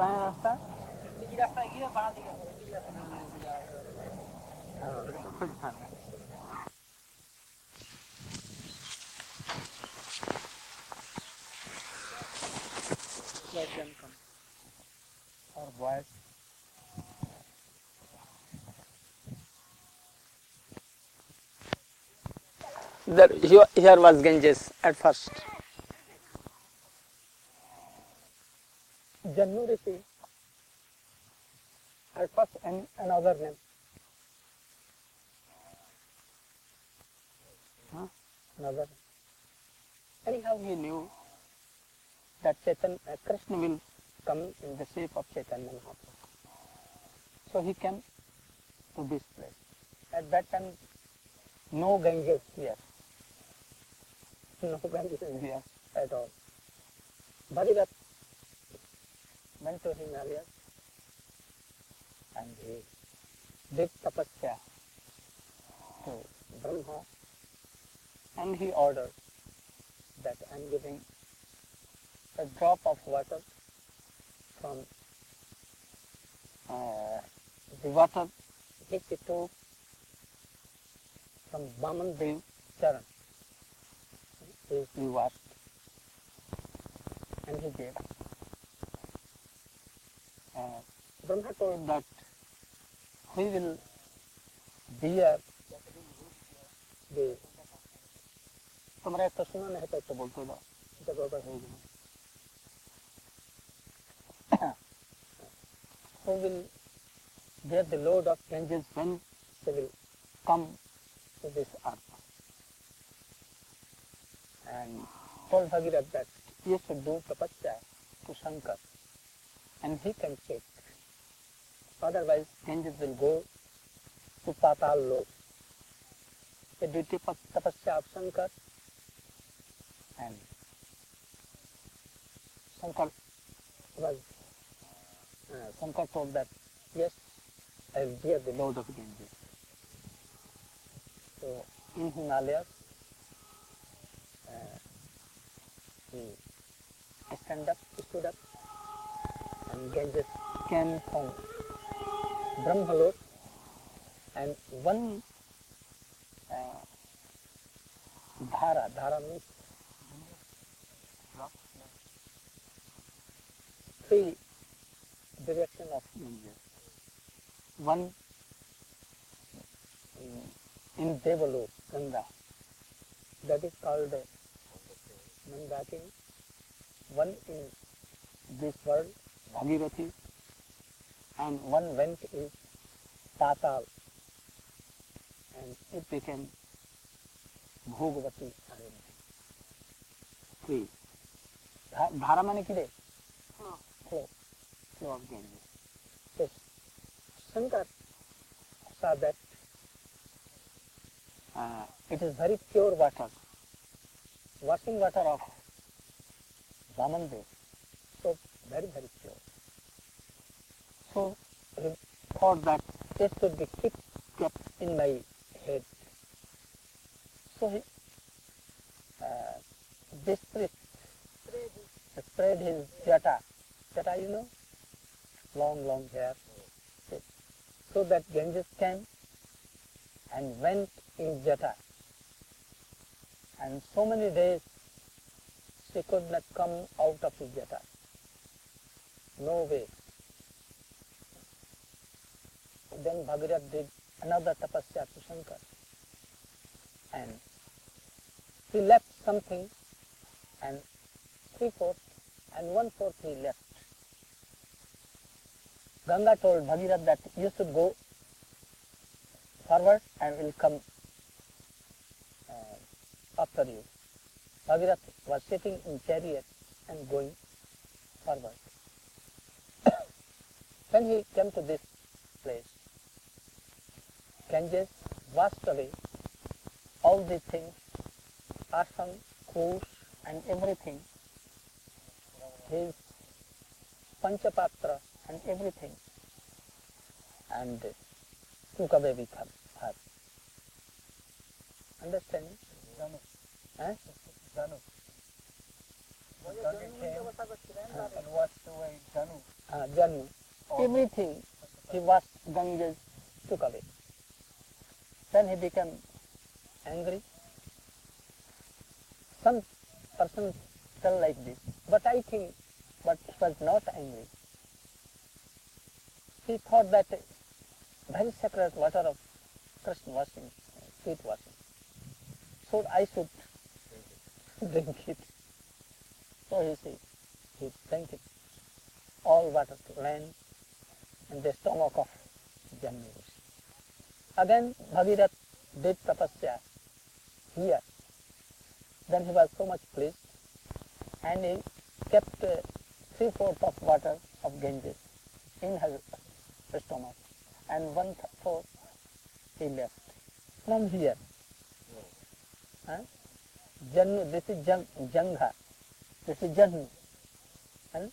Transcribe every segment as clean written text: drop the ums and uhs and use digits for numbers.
पाए रास्ता let them come or boys. Here was Ganges at first. Jannu Rishi at first and another name. Another. Anyhow, he knew that Krishna will come in the shape of Chaitanya Mahaprabhu. So he came to this place. At that time, no Ganges here. No Ganges here at all. Bhagirath went to Himalayas and he did tapasya to Brahma, and he ordered that I am giving a drop of water from the water which he took from Vaman Dev Charan. He washed and he gave. Brahma told that we will bear the. तुम्हारा एक तो सुना नहीं था तो बोलते दो जब ऊपर हो गया. Who will bear the load of Ganges when they will come to this earth? And told Bhagirath that he should do tapasya to Shankar and he can take. Otherwise Ganges will go to Patal Lok. He did tapasya of Shankar and Shankar told that yes, I will bear the load of Ganges. So in Himalayas, he stood up, and Ganges came from Brahmalok, and one dhara means three direction of Ganges. One in Devalok, Ganga, that is called Mandakini. One in this world, Bhagirathi, and one went in Patal, and it became Bhogavati Arena. Three. Dhara mane kide? Flow of Ganges. So Shankar saw that it is very pure water, washing water of Vaman Dev, so very, very pure. So he thought that it should be kept in my head. So he, this priest spread his jata, you know, long hair, so that Ganges came and went in jata. And so many days she could not come out of his jata. No way. Then Bhagirath did another tapasya to Shankar. And he left something, and 3/4 and 1/4 he left. Ganga told Bhagirath that you should go forward and will come after you. Bhagirath was sitting in chariot and going forward. When he came to this place, Ganges washed away all these things, asam, kush and everything, his panchapatra and everything, and took away with her. Understanding? Janu. Janu. And washed away Janu. everything he washed Ganges, took away. Then he became angry. Some persons tell like this, but I think, but he was not angry. He thought that very sacred water of Krishna washing, feet washing, so I should drink it. So he drank it, all water to land in the stomach of Jannu Rishi. Again, Bhagirath did tapasya here. Then he was so much pleased, and he kept 3/4 of water of Ganges in her stomach, and 1/4 he left. From here, Jannu, this is Jangha, this is Jannu, and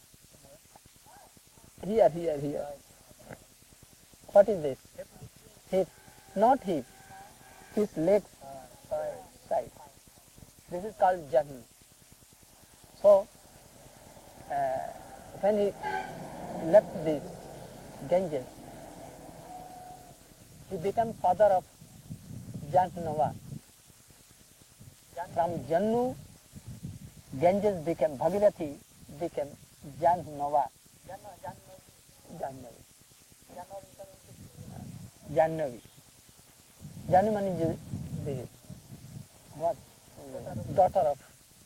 here. What is this? Hip, not hip, his legs side. This is called Jannu. So, when he left this Ganges, he became father of Jahnava. From Jannu, Ganges became, Bhagirathi became Jahnava. Jannavi. Janmani is the what? Daughter of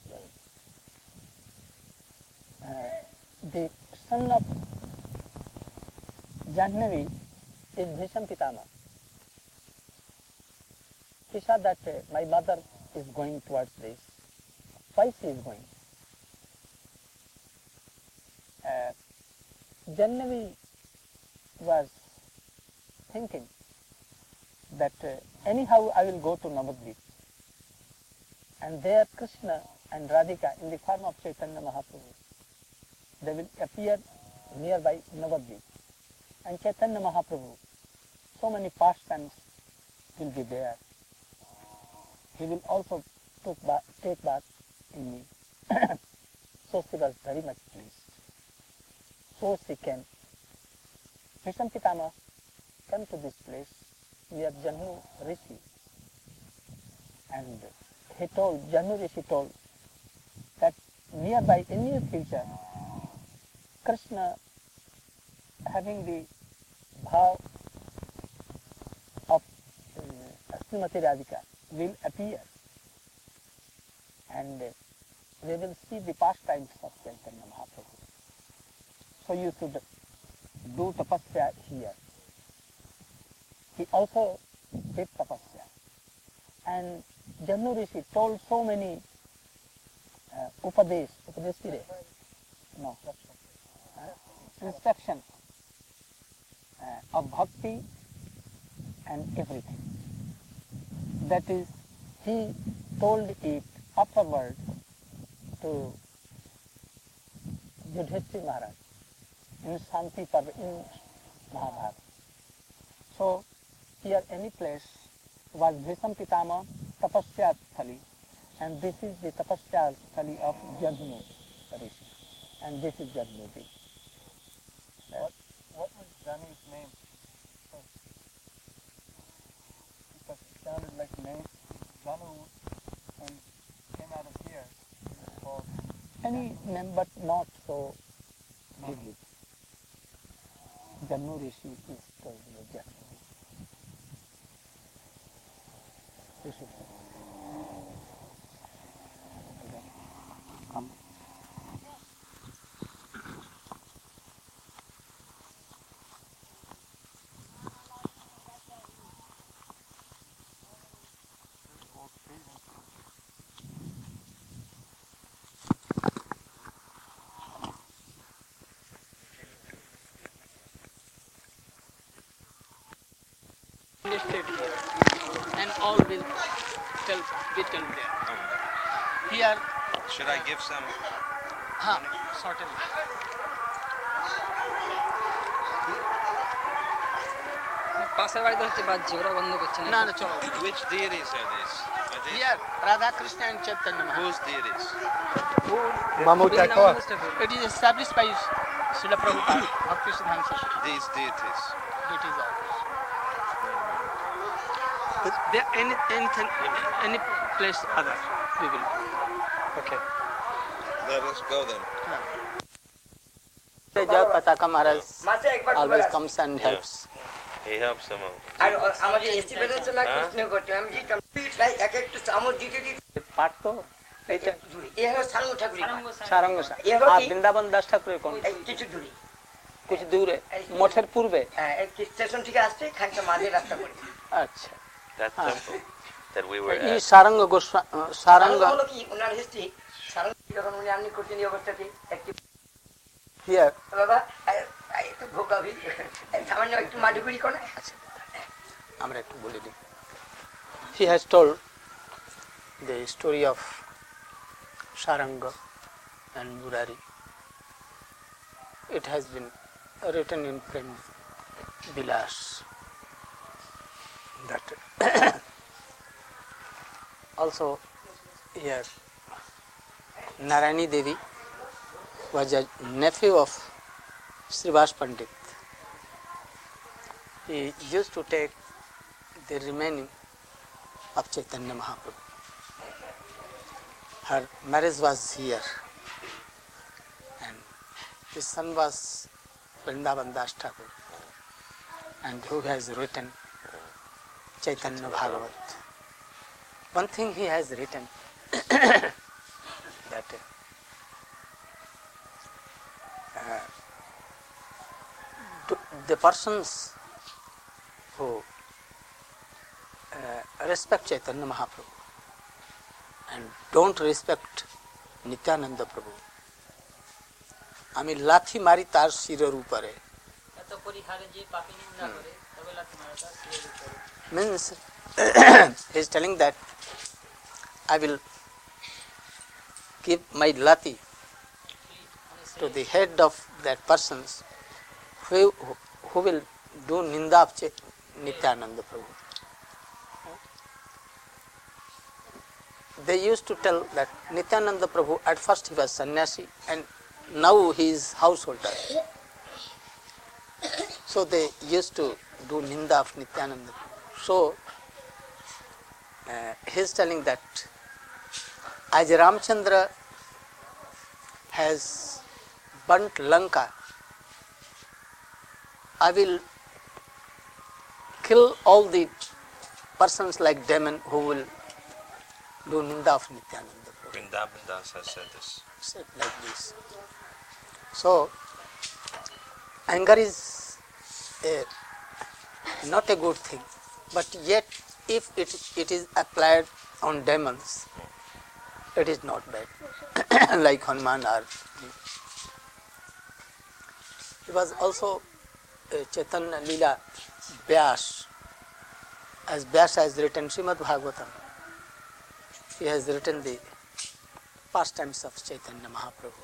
the son of Jannavi is Bhisham Pitama. He saw that my mother is going towards this. Why she is going? Jannavi was thinking that anyhow I will go to Navadvip, and there Krishna and Radhika in the form of Chaitanya Mahaprabhu, they will appear nearby Navadvip, and Chaitanya Mahaprabhu, so many pastimes will be there. He will also take bath in me. So she was very much pleased. So she came. Bhisham Pitama came to this place near Jannu Rishi, and Jannu Rishi told that nearby in near future, Krishna, having the bhav of Srimati Radhika, will appear, and we will see the pastimes of Chaitanya Mahaprabhu. So you should do tapasya here. He also did tapasya, and Jannu Rishi told so many instruction of bhakti and everything. That is, he told it afterward to Yudhishthira Maharaj in Shanti Parva, in Mahabharata. So, here any place was Bhisham Pitama Tapasya Sthali, and this is the Tapasya Sthali of Jannu Rishi, and this is Jannu Rishi. What was Janu's name? Because it sounded like the name Janu, when came out of here, it was called Any name, but not so vivid. Jannu Rishi is called Jannu. Rishi. Come. And all will be told there. Here. Should I give some? Certainly. পাশের বাড়িতে হচ্ছে বাজছে ওরা বন্ধ করছে না No, chalo. Which deities are these? Here, Radha Krishna and Chaitanya Mahaprabhu. Whose deities? It is established by Srila Prabhupada, Bhakti Siddhanta Saraswati. These deities. Deities are. But there anything, any place other, we will. Okay. Let us go then. Jaya Pataka Maharaj always comes and helps. He helps them out. আর আমাদের এস্টিমেটের জন্য প্রশ্ন করতে আমি যেটা প্রায় এক একটা চামচ দিতে দিতে পাঠ তো এইটা দূরে এ হলো সারঙ্গ ঠাকুরের সারঙ্গ আর বৃন্দাবন দাস ঠাকুরের কোন কিছু দূরে कुछ दूर है मठের পূর্বে হ্যাঁ এই স্টেশন থেকে আসছে খানটা মাঝে রাস্তা পড়ে আচ্ছা That temple that we were এই at. সারঙ্গ সারঙ্গ হলো কি ওনার হিস্ট্রি সারঙ্গ যখন উনি আপনি করতেন এই অবস্থাতে একটি হিয়ার বাবা একটু ভোগাবি সামান্য একটু মাটিগুড়ি কোনে আচ্ছা আমরা একটু বলে দিই he has told the story of Saranga and Murari. It has been written in Prem Vilas that also here Narayani Devi was a nephew of Srivas Pandit. He used to take the remaining of Chaitanya Mahaprabhu. Her marriage was here and his son was Vrindavan Das Thakur and who has written Chaitanya Bhagavat. One thing he has written that the persons who respect Chaitanya Mahaprabhu and don't respect Nityananda Prabhu, আমি লাথি মারি তার শিরের উপরে means he is telling that I will give my lathi to the head of that persons who will do ninda of Nityananda Prabhu. They used to tell that Nityananda Prabhu, at first he was sannyasi and now he is householder. So they used to do ninda of Nityananda Prabhu. So he is telling that as Ramchandra has burnt Lanka, I will kill all the persons like demon who will do ninda of Nityananda Prabhu. Vrindavan Das has said this. Said like this. So anger is not a good thing, but yet if it is applied on demons, it is not bad. Like Hanuman or he was also Chaitanya Leela Vyas. As Vyas has written Srimad Bhagavatam, he has written the pastimes of Chaitanya Mahaprabhu.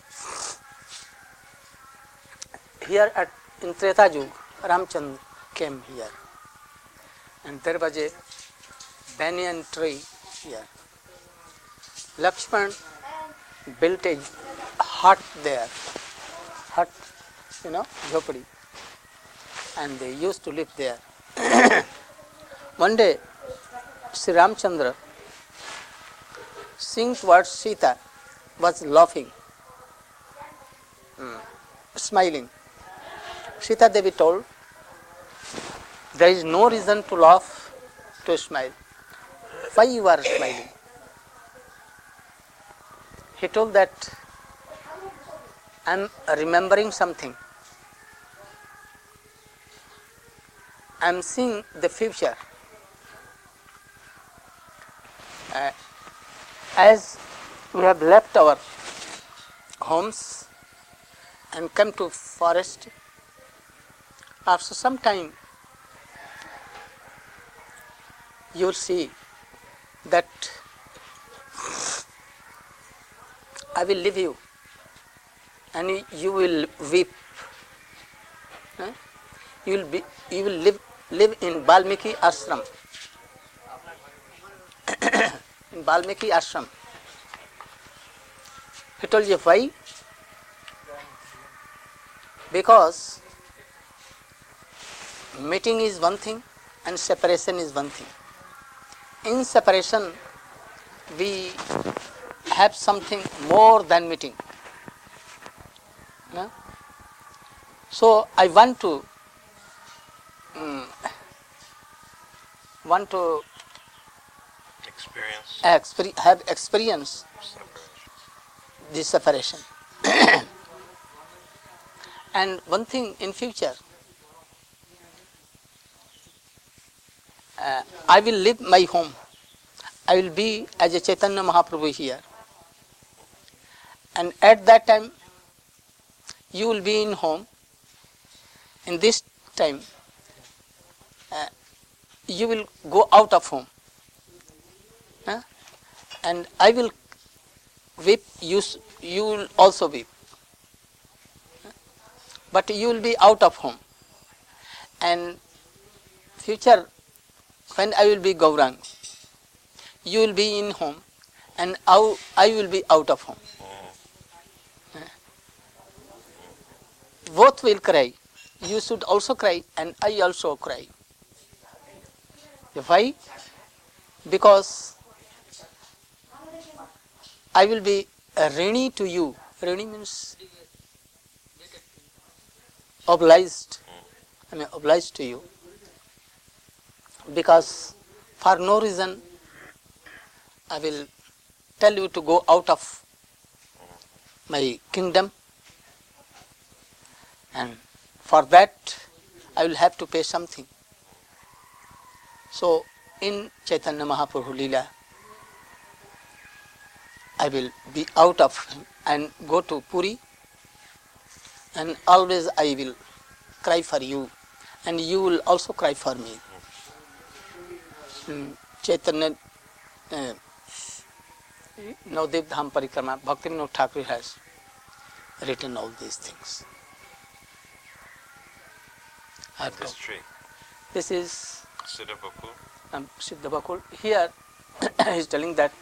Here in Treta Yuga, Ramchandra came here and there was a banyan tree here. Lakshman built a hut there, jhopadi, and they used to live there. One day, Sri Ramchandra, seeing towards Sita, was laughing, smiling. Sita Devi told, there is no reason to laugh, to smile. Why you are smiling? He told that I am remembering something. I am seeing the future. As we have left our homes and come to forest, after some time you will see that I will leave you and you will weep. You will live in Valmiki ashram. In Valmiki ashram. He told you why? Because meeting is one thing and separation is one thing. In separation, we have something more than meeting. No? So I want to have experience this separation. And one thing in future, I will leave my home. I will be as a Chaitanya Mahaprabhu here. And at that time, you will be in home. In this time, you will go out of home. And I will weep, you will also weep. But you will be out of home. And future, when I will be Gaurang, you will be in home and I will be out of home. Both will cry. You should also cry and I also cry. Why? Because I will be a rini to you. Rini means obliged. I mean obliged to you. Because for no reason I will tell you to go out of my kingdom, and for that I will have to pay something. So in Chaitanya Mahaprabhu Leela, I will be out of him and go to Puri, and always I will cry for you and you will also cry for me. Chaitanya Navdev Dham Parikrama, Bhaktivinoda Thakur has written all these things. This tree. This is Siddhabakul. Siddhabakul. Here he is telling that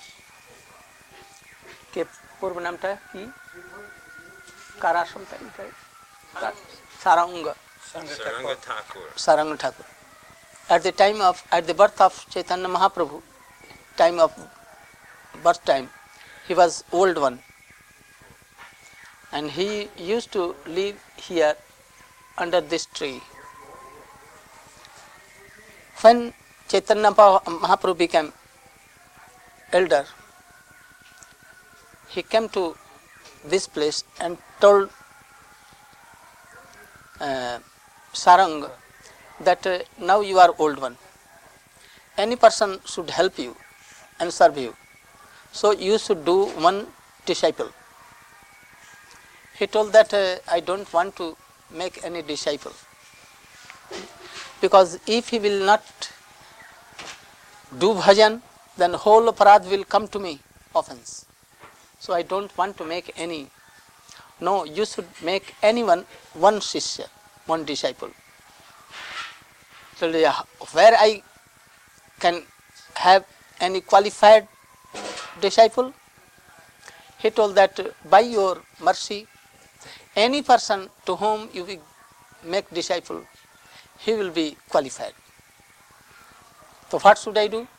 के पूर्व नाम था कि काराश्रम था Saranga Thakur. At the birth of Chaitanya Mahaprabhu, time of birth time, he was old one, and he used to live here under this tree. When Chaitanya Mahaprabhu became elder, he came to this place and told Saranga that now you are old one. Any person should help you and serve you. So you should do one disciple. He told that I don't want to make any disciple. Because if he will not do bhajan, then whole aparadh will come to me, offense. So I don't want to make any. No, you should make anyone one shishya, one disciple. So where I can have any qualified disciple? He told that by your mercy, any person to whom you will make disciple, he will be qualified. So what should I do?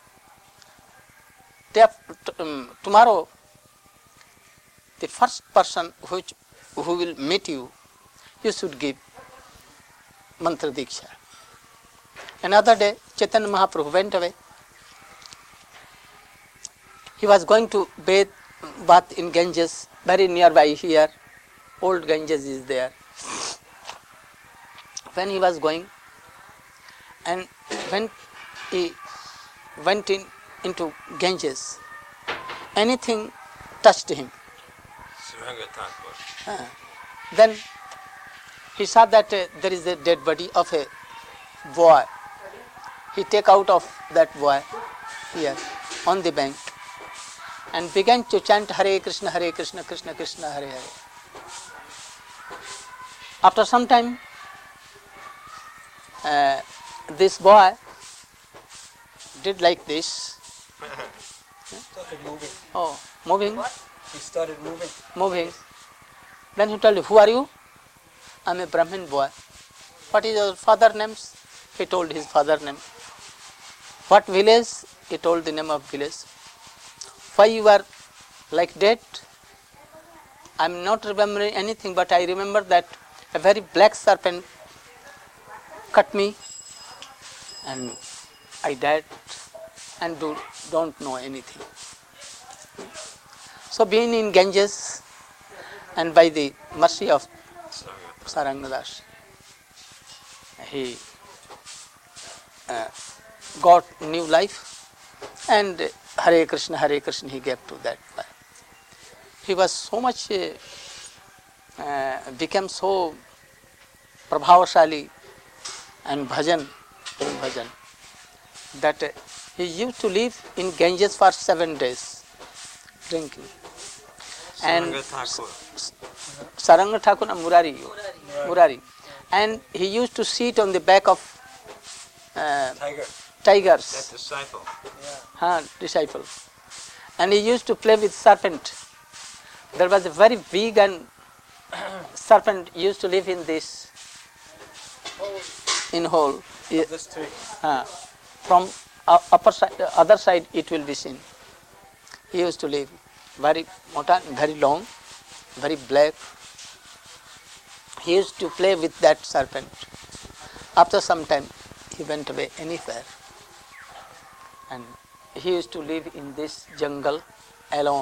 Tomorrow, the first person who will meet you, you should give mantra diksha. Another day, Chaitanya Mahaprabhu went away. He was going to bath in Ganges, very nearby here. Old Ganges is there. When he was going, and when he went into Ganges, anything touched him. Then he saw that there is a dead body of a boy. He take out of that boy here on the bank and began to chant Hare Krishna, Krishna Krishna, Hare Hare. After some time, this boy did like this. Started moving. Oh, moving? He started moving. Moving. Then he told, who are you? I'm a Brahmin boy. What is your father names? He told his father name. What village? He told the name of village. Why you are like that? I'm not remembering anything, but I remember that a very black serpent cut me and I died and don't know anything. So being in Ganges and by the mercy of Sarangadash, he got new life and Hare Krishna he gave to that life. He was so much, became so prabhavashali and bhajan, that he used to live in Ganges for 7 days, drinking. And Saranga Thakur, Murari. And he used to sit on the back of tigers. That disciple. Disciple. And he used to play with serpent. There was a very big and serpent used to live in this, in hole. This tree. From upper side, other side it will be seen. He used to live very mota, very long, very black. He used to play with that serpent. After some time, he went away anywhere. And he used to live in this jungle alone.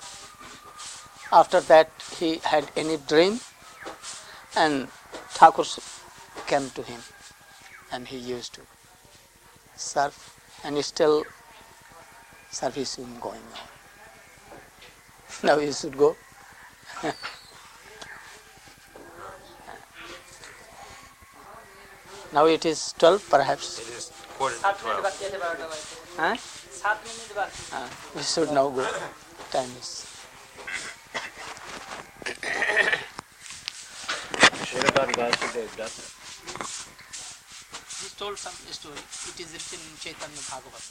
After that, he had any dream, and Thakur came to him, and he used to serve, and still service is going on. Now he should go. Now it is 12 perhaps. It is 11:45. Huh? We should now go. Time is. He told some story. It is written in Chaitanya Bhagavat.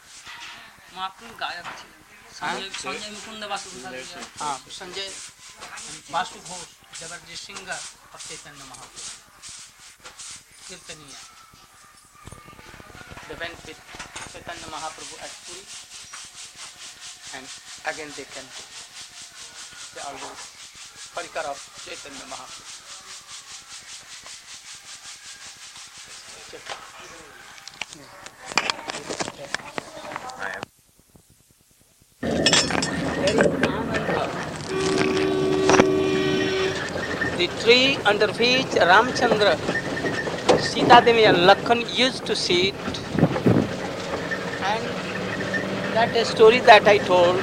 Sanjay Vasu Ghosh, they were the singer of Chaitanya Mahaprabhu. Kirtaniya. They went with Chaitanya Mahaprabhu at Puri, and again they came to the always parikar of Chaitanya Mahaprabhu. The tree under which Ramchandra, Sita Devi and Lakhan used to sit, and that story that I told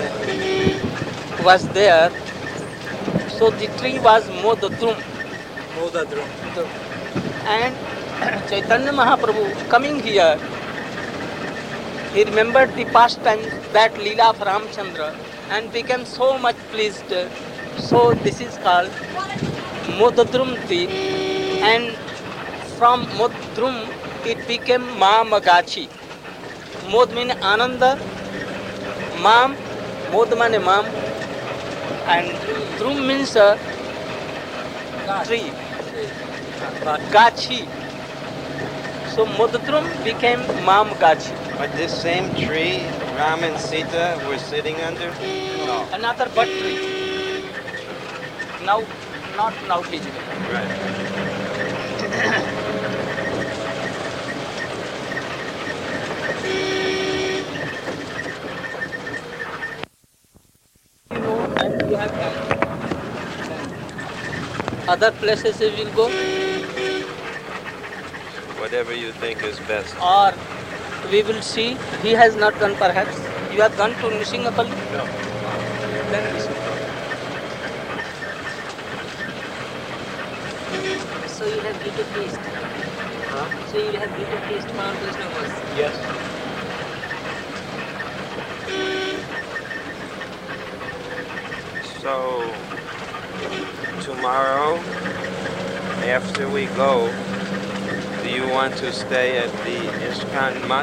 was there. So the tree was Modadrum. And Chaitanya Mahaprabhu coming here, he remembered the past times, that Leela of Ramchandra, and became so much pleased. So this is called Modadrum tree, and from Modadrum it became Mamagachi. Mod means Ananda, Mam, Mod means Mam, and Drum means tree, Gachi. So Modadrum became Mamagachi. But this same tree, Ram and Sita were sitting under? No. Another bud tree. Now, not now visible. Right. You know, and you have other places we will go, Whatever you think is best. or we will see. He has not gone perhaps. You have gone to Nisingapalli? No. Then we should go. So you have been to feast. So you have been to feast for Krishna was. Yes. So, tomorrow, after we go, do you want to stay at the Iskon Mutt?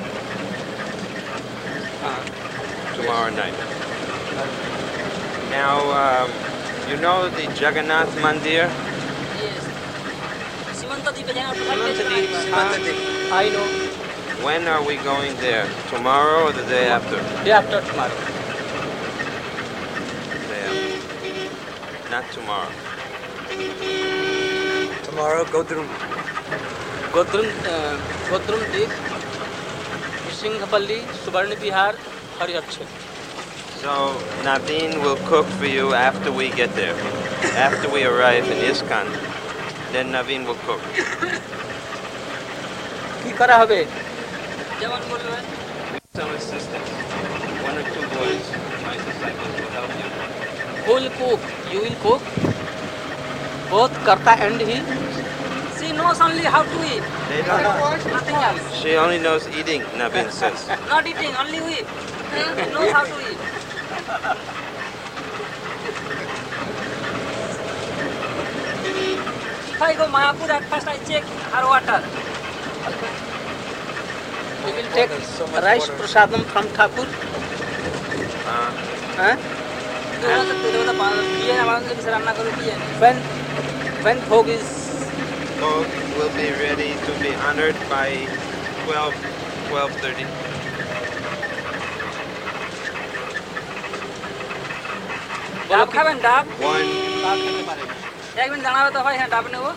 Tomorrow night. Now, you know the Jagannath Mandir? Yes. नदी पे जाएंगे तो I know. When are we going there? Tomorrow or the day after? Day after tomorrow. Day after. Not tomorrow. Tomorrow, Godrum. Godrum Deep, Singhapalli, Subarna Bihar, Harihar. So Naveen will cook for you after we get there. After we arrive in ISKCON, then Naveen will cook. কি করা হবে? যেমন বলবেন Some assistants, 1 or 2 boys, my disciples will help you. Who will cook? You will cook? Both Karta and he? she knows only how to eat, They don't know. nothing else. She only knows eating, Naveen says. Not eating, only eat. Knows how to eat. If I go Mayapur, at first I check her water. We will take So much rice water. prasadam from Thakur. Huh? When Bhog is Bhog will be ready to be honored by 12:30. ডাব খাবেন ডাব 1. একদিন জানাবে তো হয় হ্যাঁ ডাব নেবো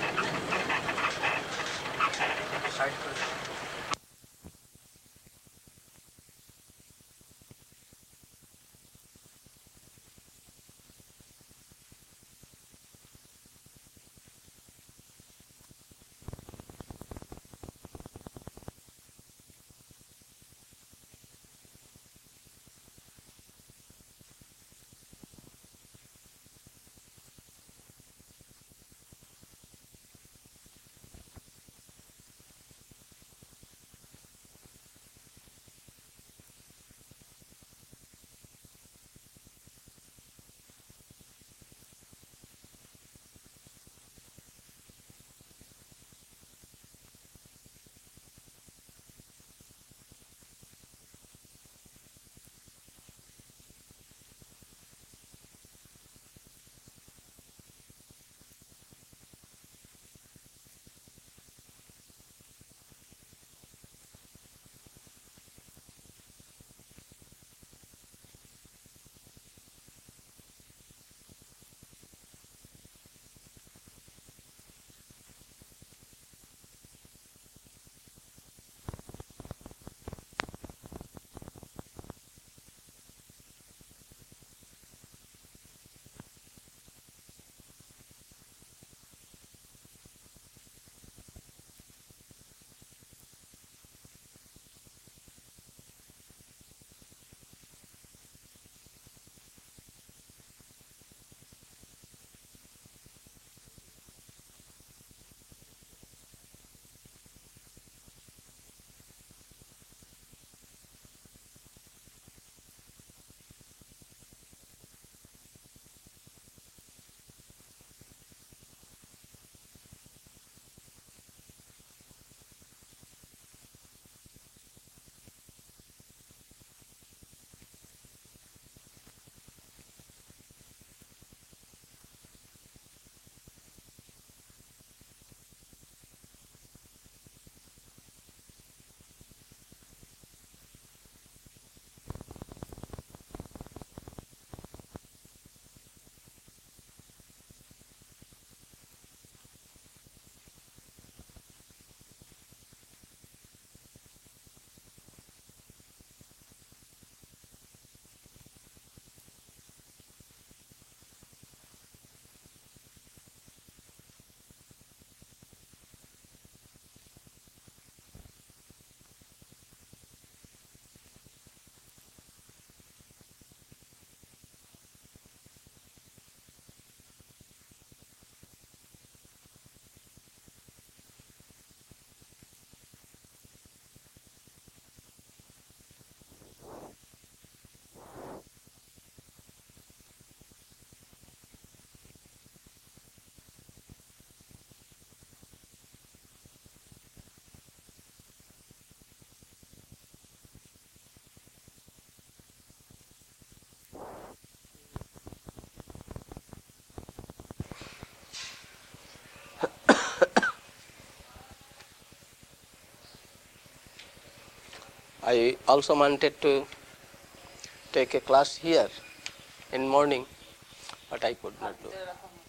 I also wanted to take a class here in morning, but I could not do.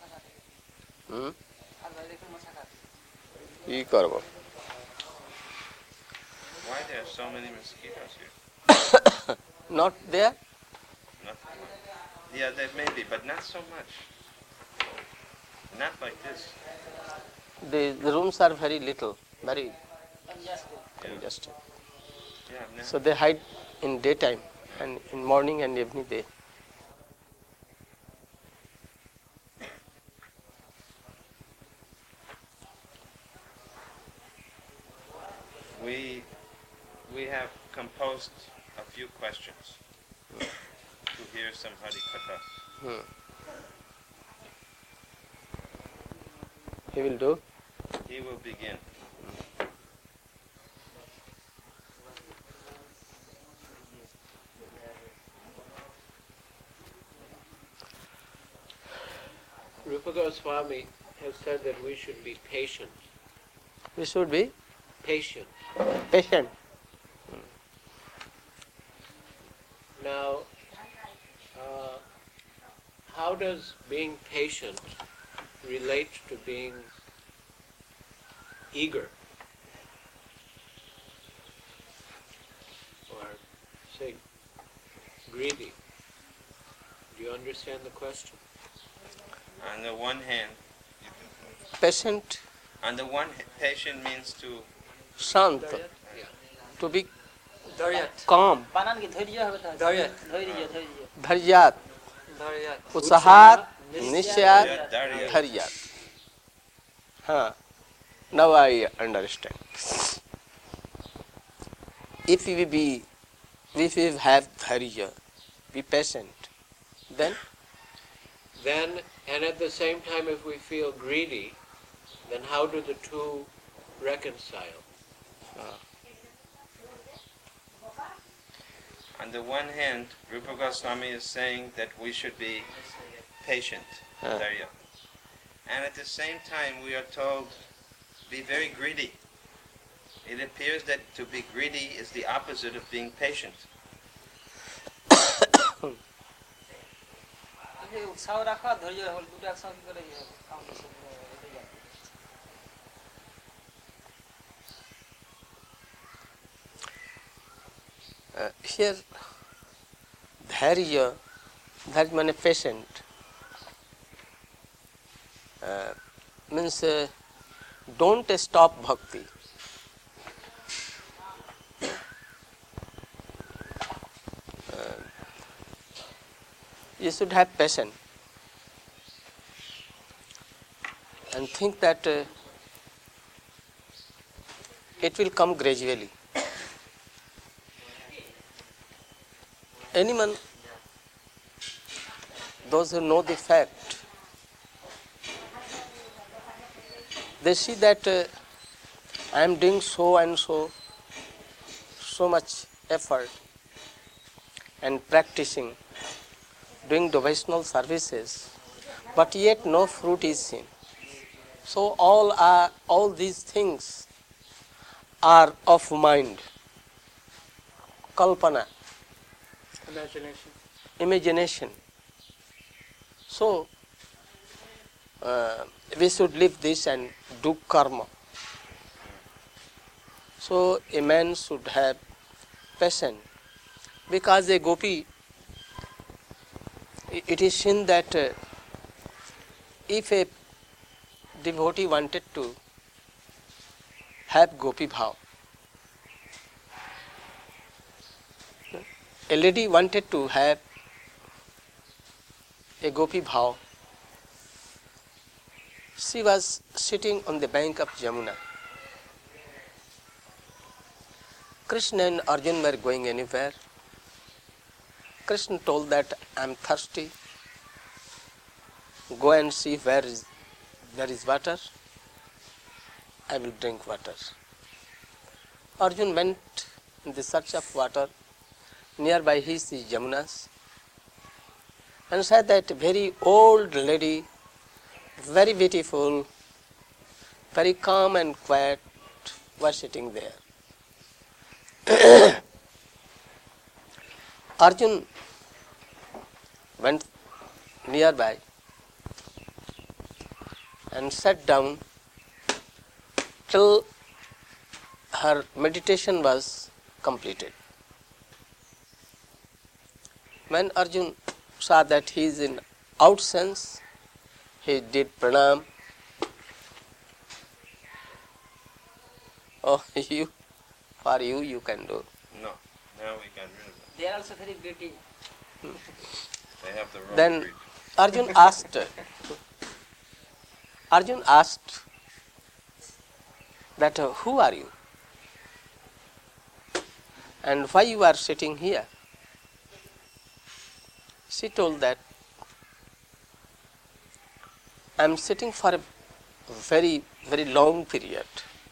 কি করব? Why there are so many mosquitoes here? Not there? Not, yeah, there may be, but not so much. Not like this. The rooms are very little, very congested. Yeah, no. So they hide in daytime and in morning and evening they. We have composed a few questions to hear some Harikatha. He will do. He will begin. Rupa Goswami has said that we should be patient. We should be Patient. patient. Now, how does being patient relate to being eager? Or, say, greedy? Do you understand the question? On the one hand, Patient, patient means to shant, Yeah. to be Dharyat. calm, বানান কি ধৈর্য হবে তাহলে? Dharyat. ধৈর্য dharyat, Dharyat. utsahat, nishyat, Dharya. dharyat. Now I understand. If we have dharya, be patient, then And at the same time, if we feel greedy, then how do the two reconcile? On the one hand, Rupa Goswami is saying that we should be patient, Dharya. And at the same time, we are told, be very greedy. It appears that to be greedy is the opposite of being patient. উৎসাহ রাখা ধৈর্য রাখা দুটো একসঙ্গে করে here dharya, that means patient, means don't stop bhakti. You should have patience and think that it will come gradually. Anyone, those who know the fact, they see that I am doing so and so much effort and practicing, doing devotional services, but yet no fruit is seen. So all these things are of mind, kalpana, imagination. So we should leave this and do karma. So a man should have patience, because a gopi, it is seen that if a devotee wanted to have gopi bhav, a lady wanted to have a gopi bhav, she was sitting on the bank of Jamuna. Krishna and Arjuna were going anywhere. Krishna told that I am thirsty. Go and see where there is water. I will drink water. Arjuna went in the search of water. Nearby he sees Jamunas and said that very old lady, very beautiful, very calm and quiet, was sitting there. Arjun went nearby and sat down till her meditation was completed. When Arjun saw that he is in out sense, he did pranam. Oh, for you can do. No, now we got rid of them. They are also very greedy. They have the wrong Then breed. Arjun asked that who are you? And why you are sitting here? She told that I am sitting for a very, very long period.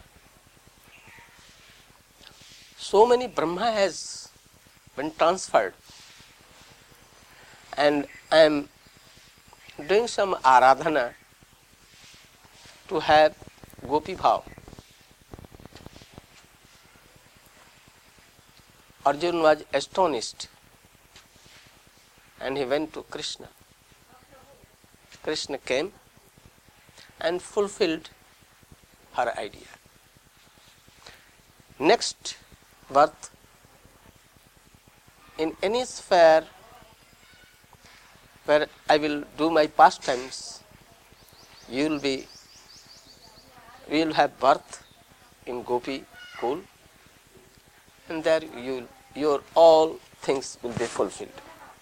So many Brahma has been transferred, and I am doing some aradhana to have gopi bhav. Arjun was astonished and he went to Krishna. Krishna came and fulfilled her idea. Next birth, in any sphere where I will do my pastimes, we will have birth in Gopi Kul, and there your all things will be fulfilled.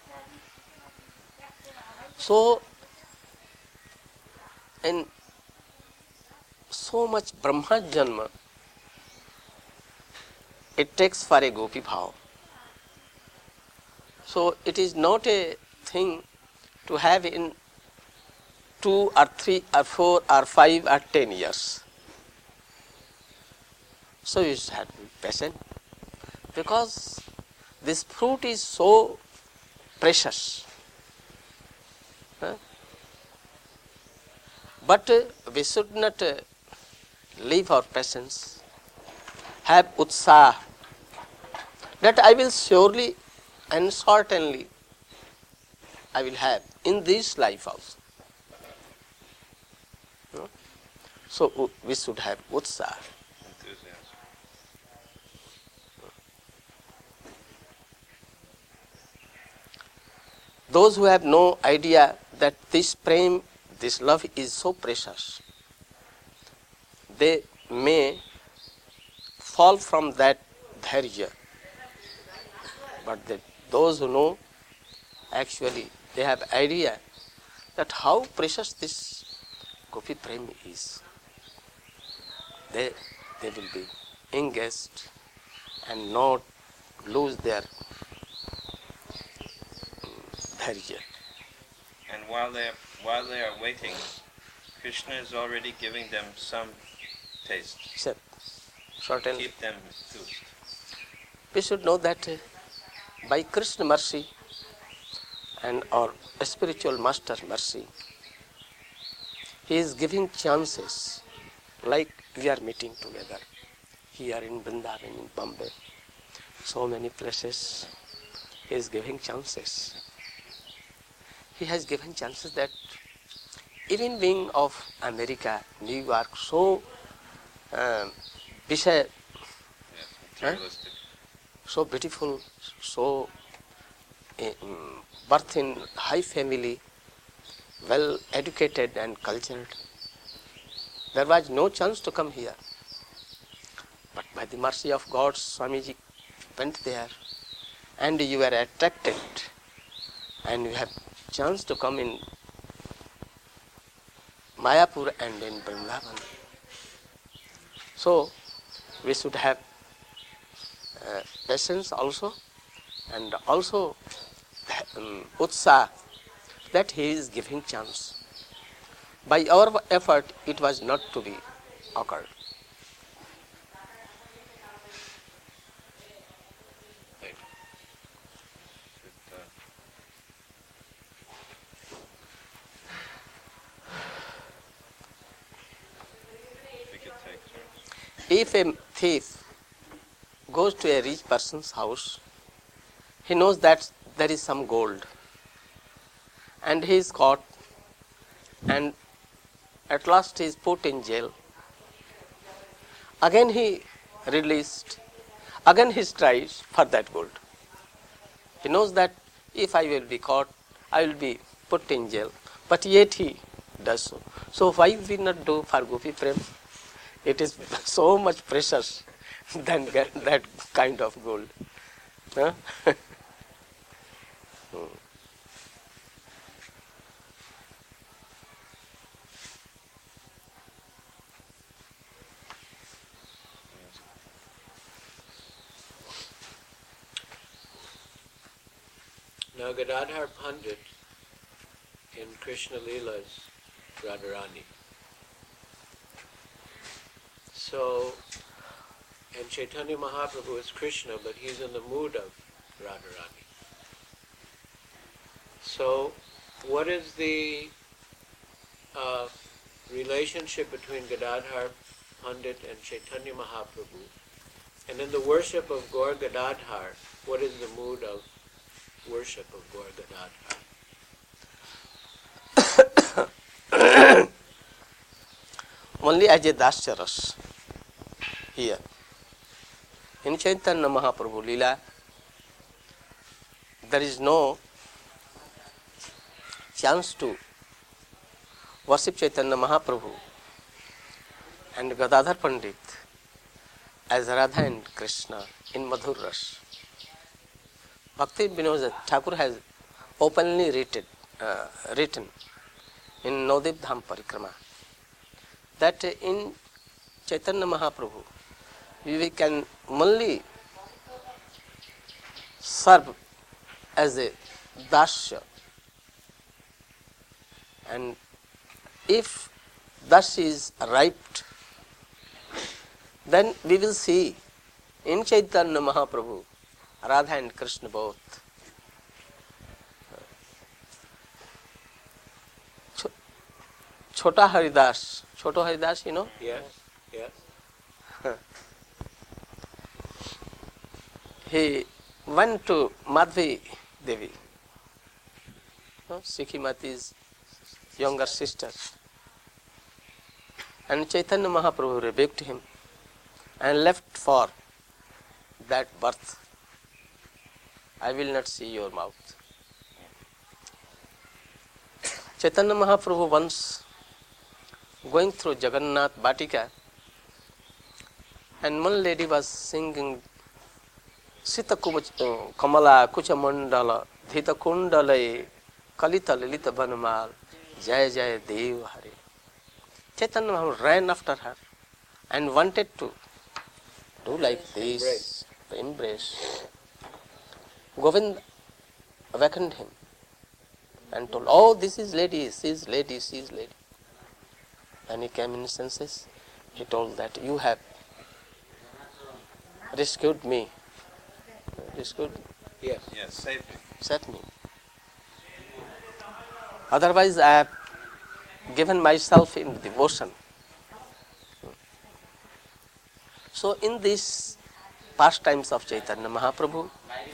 So, in so much Brahma Janma, it takes for a Gopi Bhav. So, it is not a thing to have in 2 or 3 or 4 or 5 or 10 years. So, you should have to be patient, because this fruit is so precious. But we should not leave our patience, have utsah, that I will surely and certainly I will have in this life also. So we should have utsah. Enthusiasm. Those who have no idea that this prem, this love is so precious, they may fall from that dharya. But those who know, actually they have idea that how precious this Gopi prem is. They will be engaged and not lose their dharya. And while they are waiting, Krishna is already giving them some taste. Certainly. Keep them enthused. We should know that by Krishna mercy and our spiritual master mercy, he is giving chances, like we are meeting together here in Vrindavan, in Bombay, so many places. He is giving chances. He has given chances that even being of America, New York, so Materialistic. so beautiful, so birth in high family, well educated and cultured. There was no chance to come here. But by the mercy of God, Swamiji went there, and you were attracted, and you have chance to come in Mayapur and in Vrindavan. So, we should have patience also, and also utsah, that he is giving chance. By our effort, it was not to be occurred. Right. We could take turns. If a thief goes to a rich person's house, he knows that there is some gold, and he is caught, and at last he is put in jail. Again he released, again he strives for that gold. He knows that if I will be caught, I will be put in jail, but yet he does so. So why we not do for Gopi Prem? It is so much precious than get that kind of gold. Huh? Now Gadadhar Pandit in Krishna Leela's Radharani. So, and Chaitanya Mahaprabhu is Krishna, but he's in the mood of Radharani. So, what is the relationship between Gadadhar Pandit and Chaitanya Mahaprabhu? And in the worship of Gaur Gadadhar, what is the mood of worship of Gaur Gadadhar? Only as a Dasya Ras here. In Chaitanya Mahaprabhu Leela, there is no chance to worship Chaitanya Mahaprabhu and Gadadhar Pandit as Radha and Krishna in Madhur Ras. Bhakti Vinod Thakur has openly written in Navdev Dham Parikrama that in Chaitanya Mahaprabhu we can only serve as a dasya, and if dasya is ripe, then we will see in Chaitanya Mahaprabhu Radha and Krishna both. Chota Haridas, you know? Yes, yes. He went to Madhvi Devi, Sikhi Mati's younger sister, and Chaitanya Mahaprabhu rebuked him and left for that birth. I will not see your mouth. Chaitanya Mahaprabhu once going through Jagannath Batika, and one lady was singing Sita Kamala Kucha Mandala Dhita Kundalaye Kalita Lilita Banumal Jaya Jaya Dev Hari. Chaitanya Mahaprabhu ran after her and wanted to do like this, the embrace. Govind awakened him and told, "Oh, this is lady, she is lady, she is lady." When he came in senses, he told that you have rescued me. Rescued? Yes. Yes, safely. Set me. Otherwise, I have given myself in devotion. So, in these pastimes of Chaitanya Mahaprabhu,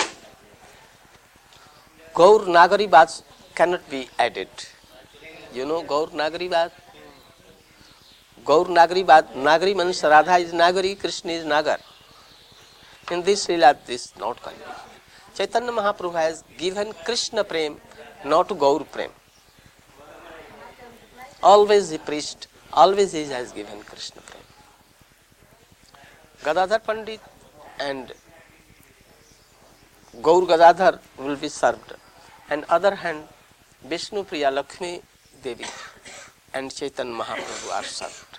Gaur Nagari Bad cannot be added. You know Gaur Nagari Bad? Gaur Nagari Bad, Nagari means Radha is Nagari, Krishna is Nagar. In this Leela, this is not can be. Chaitanya Mahaprabhu has given Krishna Prem, not Gaur Prem. Always he preached, always he has given Krishna Prem. Gadadhar Pandit and Gaur Gadadhar will be served. And other hand, Vishnu Priya Lakshmi Devi and Chaitanya Mahaprabhu are served.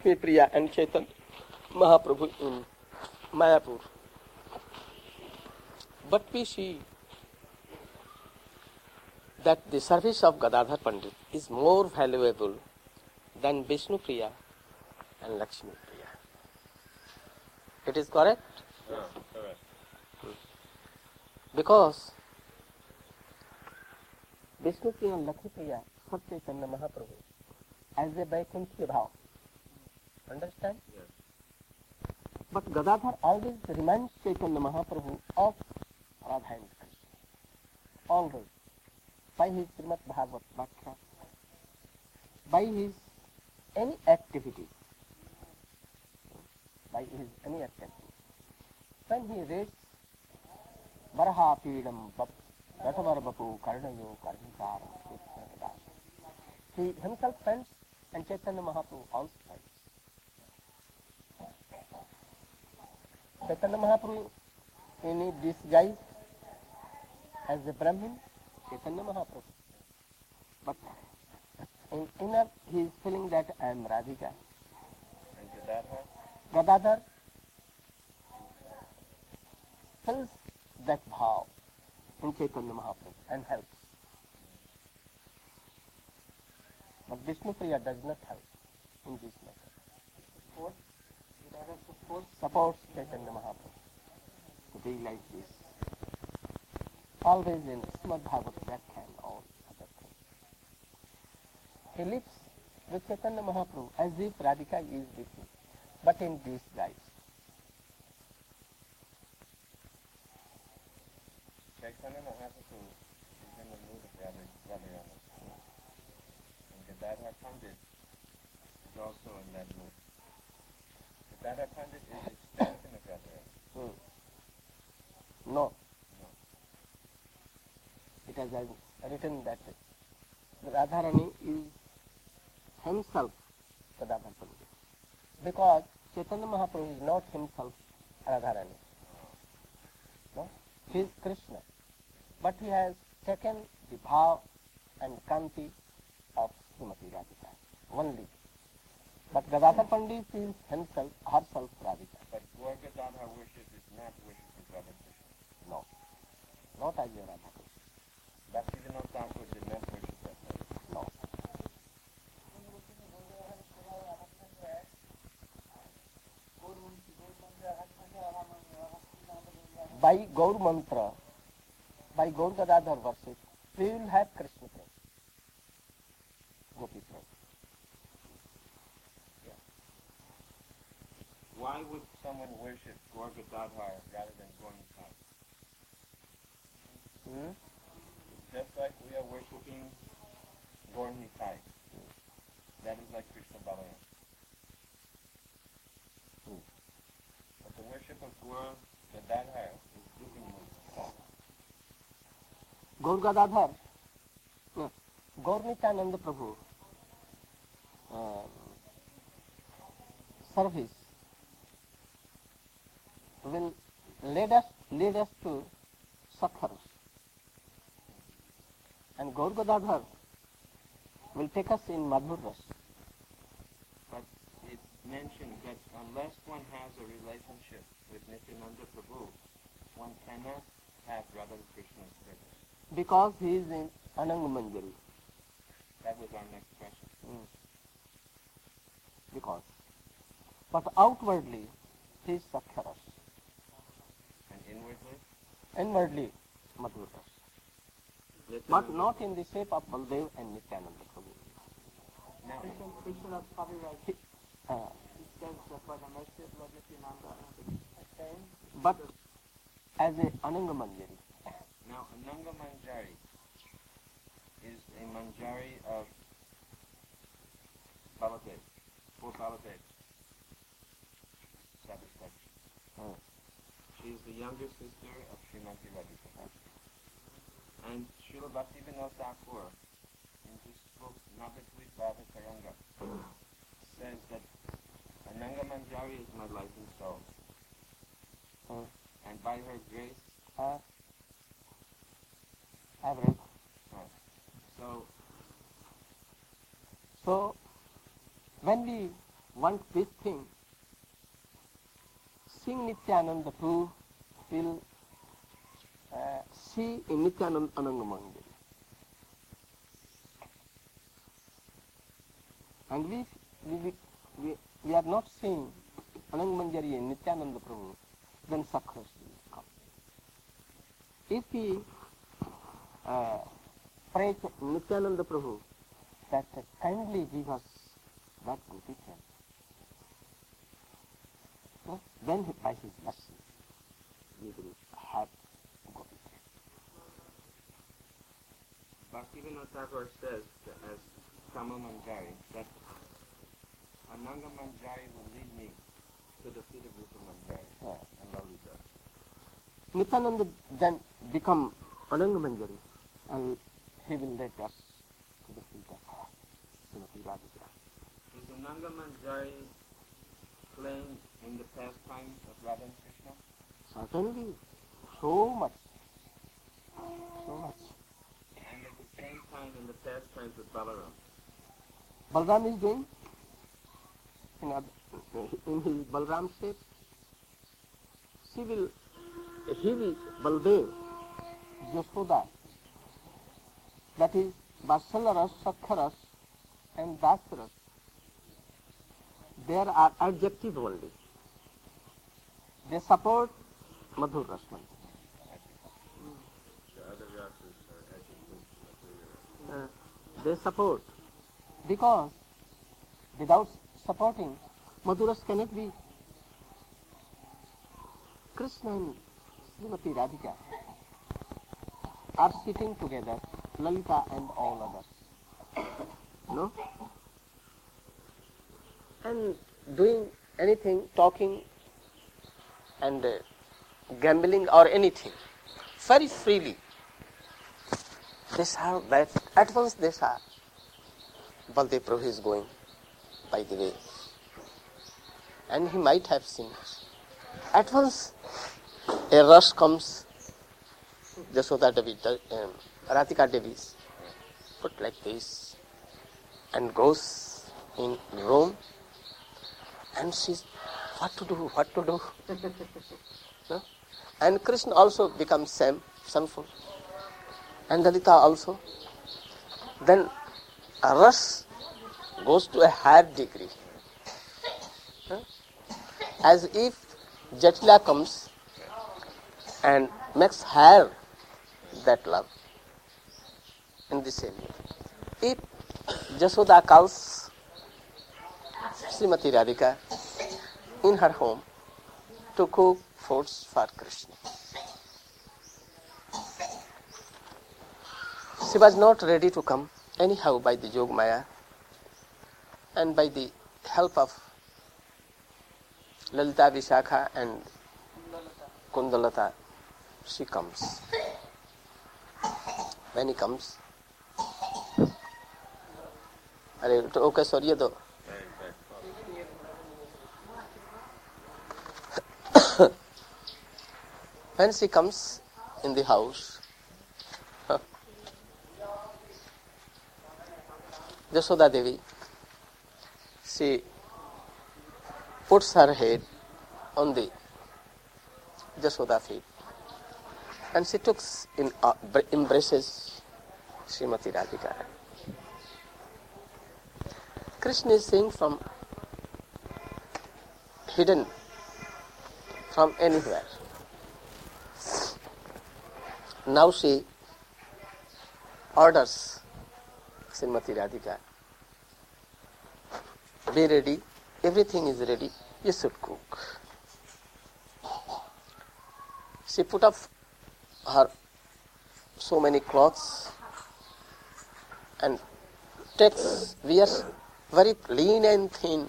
Lakshmi Priya and Chaitanya Mahaprabhu in Mayapur. But we see that the service of Gadadhar Pandit is more valuable than Vishnu Priya and Lakshmi Priya. It is correct? Correct. Because Vishnu Priya and Lakshmi Priya serve Chaitanya Mahaprabhu as a Vaikuntha bhav. Understand? Yes. But Gadadhar always reminds Chaitanya Mahaprabhu of Radha and Krishna. Always. By his Srimad Bhagavad Bhakya, by his any activity, when he reads Varaha Pidam Ratavar Bapu Karnayo Karnikaram, he himself friends and Chaitanya Mahaprabhu also friends. Chaitanya Mahaprabhu in disguise as a Brahmin, Chaitanya Mahaprabhu. But in inner he is feeling that I am Radhika. And Gadadhar? Gadadhar fills that bhav in Chaitanya Mahaprabhu and helps. But Vishnu Priya does not help in this matter. Supports Chaitanya Mahaprabhu to be like this. Always in Srimad Bhagavad Bhakya and all other things. He lives with Chaitanya Mahaprabhu as if Radhika is with him, but in disguise. Chaitanya Mahaprabhu is in the mood of Radharani. And Gadadhar Pandit is also in that mood. Gadadhar Pandit is the extension of Radharani. No. It has written that Radharani is himself Gadadhar Pandit. Because Chaitanya Mahaprabhu is not himself Radharani. No? He is Krishna. But he has taken the bhav and kanti of Srimati Radhika only. But Gadadhar Pandit is himself, herself Radhika. But Gaur Gadadhar worship is not worship of Radha Krishna. No. Not as a Radha Krishna. Bhaktivinoda Thakur did not worship that way. No. By Gaur Mantra, by Gaur Gadadhar worship, we will have Krishna prem, Gopi prem. Why would someone worship Gaur Gadadhar rather than Gaur Nitai? Just like we are worshiping Gaur Nitai. That is like Krishna Balaram. But the worship of Gaur Gadadhar is different. Gaur Gadadhar, no, Gaur Nityananda Prabhu service will lead us to Sakharas. And Gaur Gadadhar will take us in Madhur Ras. But it's mentioned that unless one has a relationship with Nityananda Prabhu, one cannot have Radha Krishna's service. Because he is in Ananga Manjari. That was our next question. Because. But outwardly, he is Sakharas. And inwardly? Inwardly, Madhur Ras. But not in the shape of Baldev and Nityananda Prabhu. Now, Krishna is probably right. He says that by the mercy of Lord Nityananda, But as a Ananga Manjari. now Ananga Manjari is a Manjari of Baladev, for Baladev. Satisfaction. She is the younger sister of Srimati Radhika. And Srila Bhaktivinoda Thakur, in his book Navadvip Bhava Taranga, says that Ananga Manjari is my life and soul. And by her grace, I've read. so So, when we want this thing, seeing Nityananda Prabhu will see in Nityananda Ananga Manjari. And we are not seeing Ananga Manjari in Nityananda Prabhu, then success will come. If we pray to Nityananda Prabhu that kindly give us that good teacher, then by his mercy we will have good teacher. Bhaktivinoda Thakur says as Kama Manjari that Ananga Manjari will lead me to the feet of Rupa Manjari and Lalita. Nityananda then become Ananga Manjari and he will lead us to the feet of Srimati Radhika. Is Ananga Manjari playing in the pastimes of Radha and Krishna? Certainly, so much. And at the same time in the pastimes of Balaram. Balram is doing in his Balram shape. He will, Baldev, Yashoda, that is Vatsalaras, Sakharas and Dasaras. There are adjective only. They support Madhur Rasman. They support, because without supporting, Madhuras cannot be. Krishna and Srimati Radhika are sitting together, Lalita and all others. No? And doing anything, talking and gambling or anything, very freely. They saw that, at once they saw Baldev Prabhu is going by the way. And he might have seen. At once a rush comes, Jasoda Devi, Radhika Devi, put like this, and goes in room, and she's, what to do? No? And Krishna also becomes shameful, and Lalita also. Then a rush goes to a higher degree, as if Jatila comes and makes higher that love in the same way. If Jasoda calls Srimati Radhika in her home to cook foods for Krishna, she was not ready to come. Anyhow, by the Yog Maya and by the help of Lalita, Vishakha and Kundalata, she comes. When he comes, okay, sorry, when she comes in the house, Jasoda Devi, she puts her head on the Jasoda feet and she embraces Srimati Radhika. Krishna is seeing from hidden from anywhere. Now she orders Srimati Radhika, be ready, everything is ready, you should cook. She put up her so many clothes and wears very lean and thin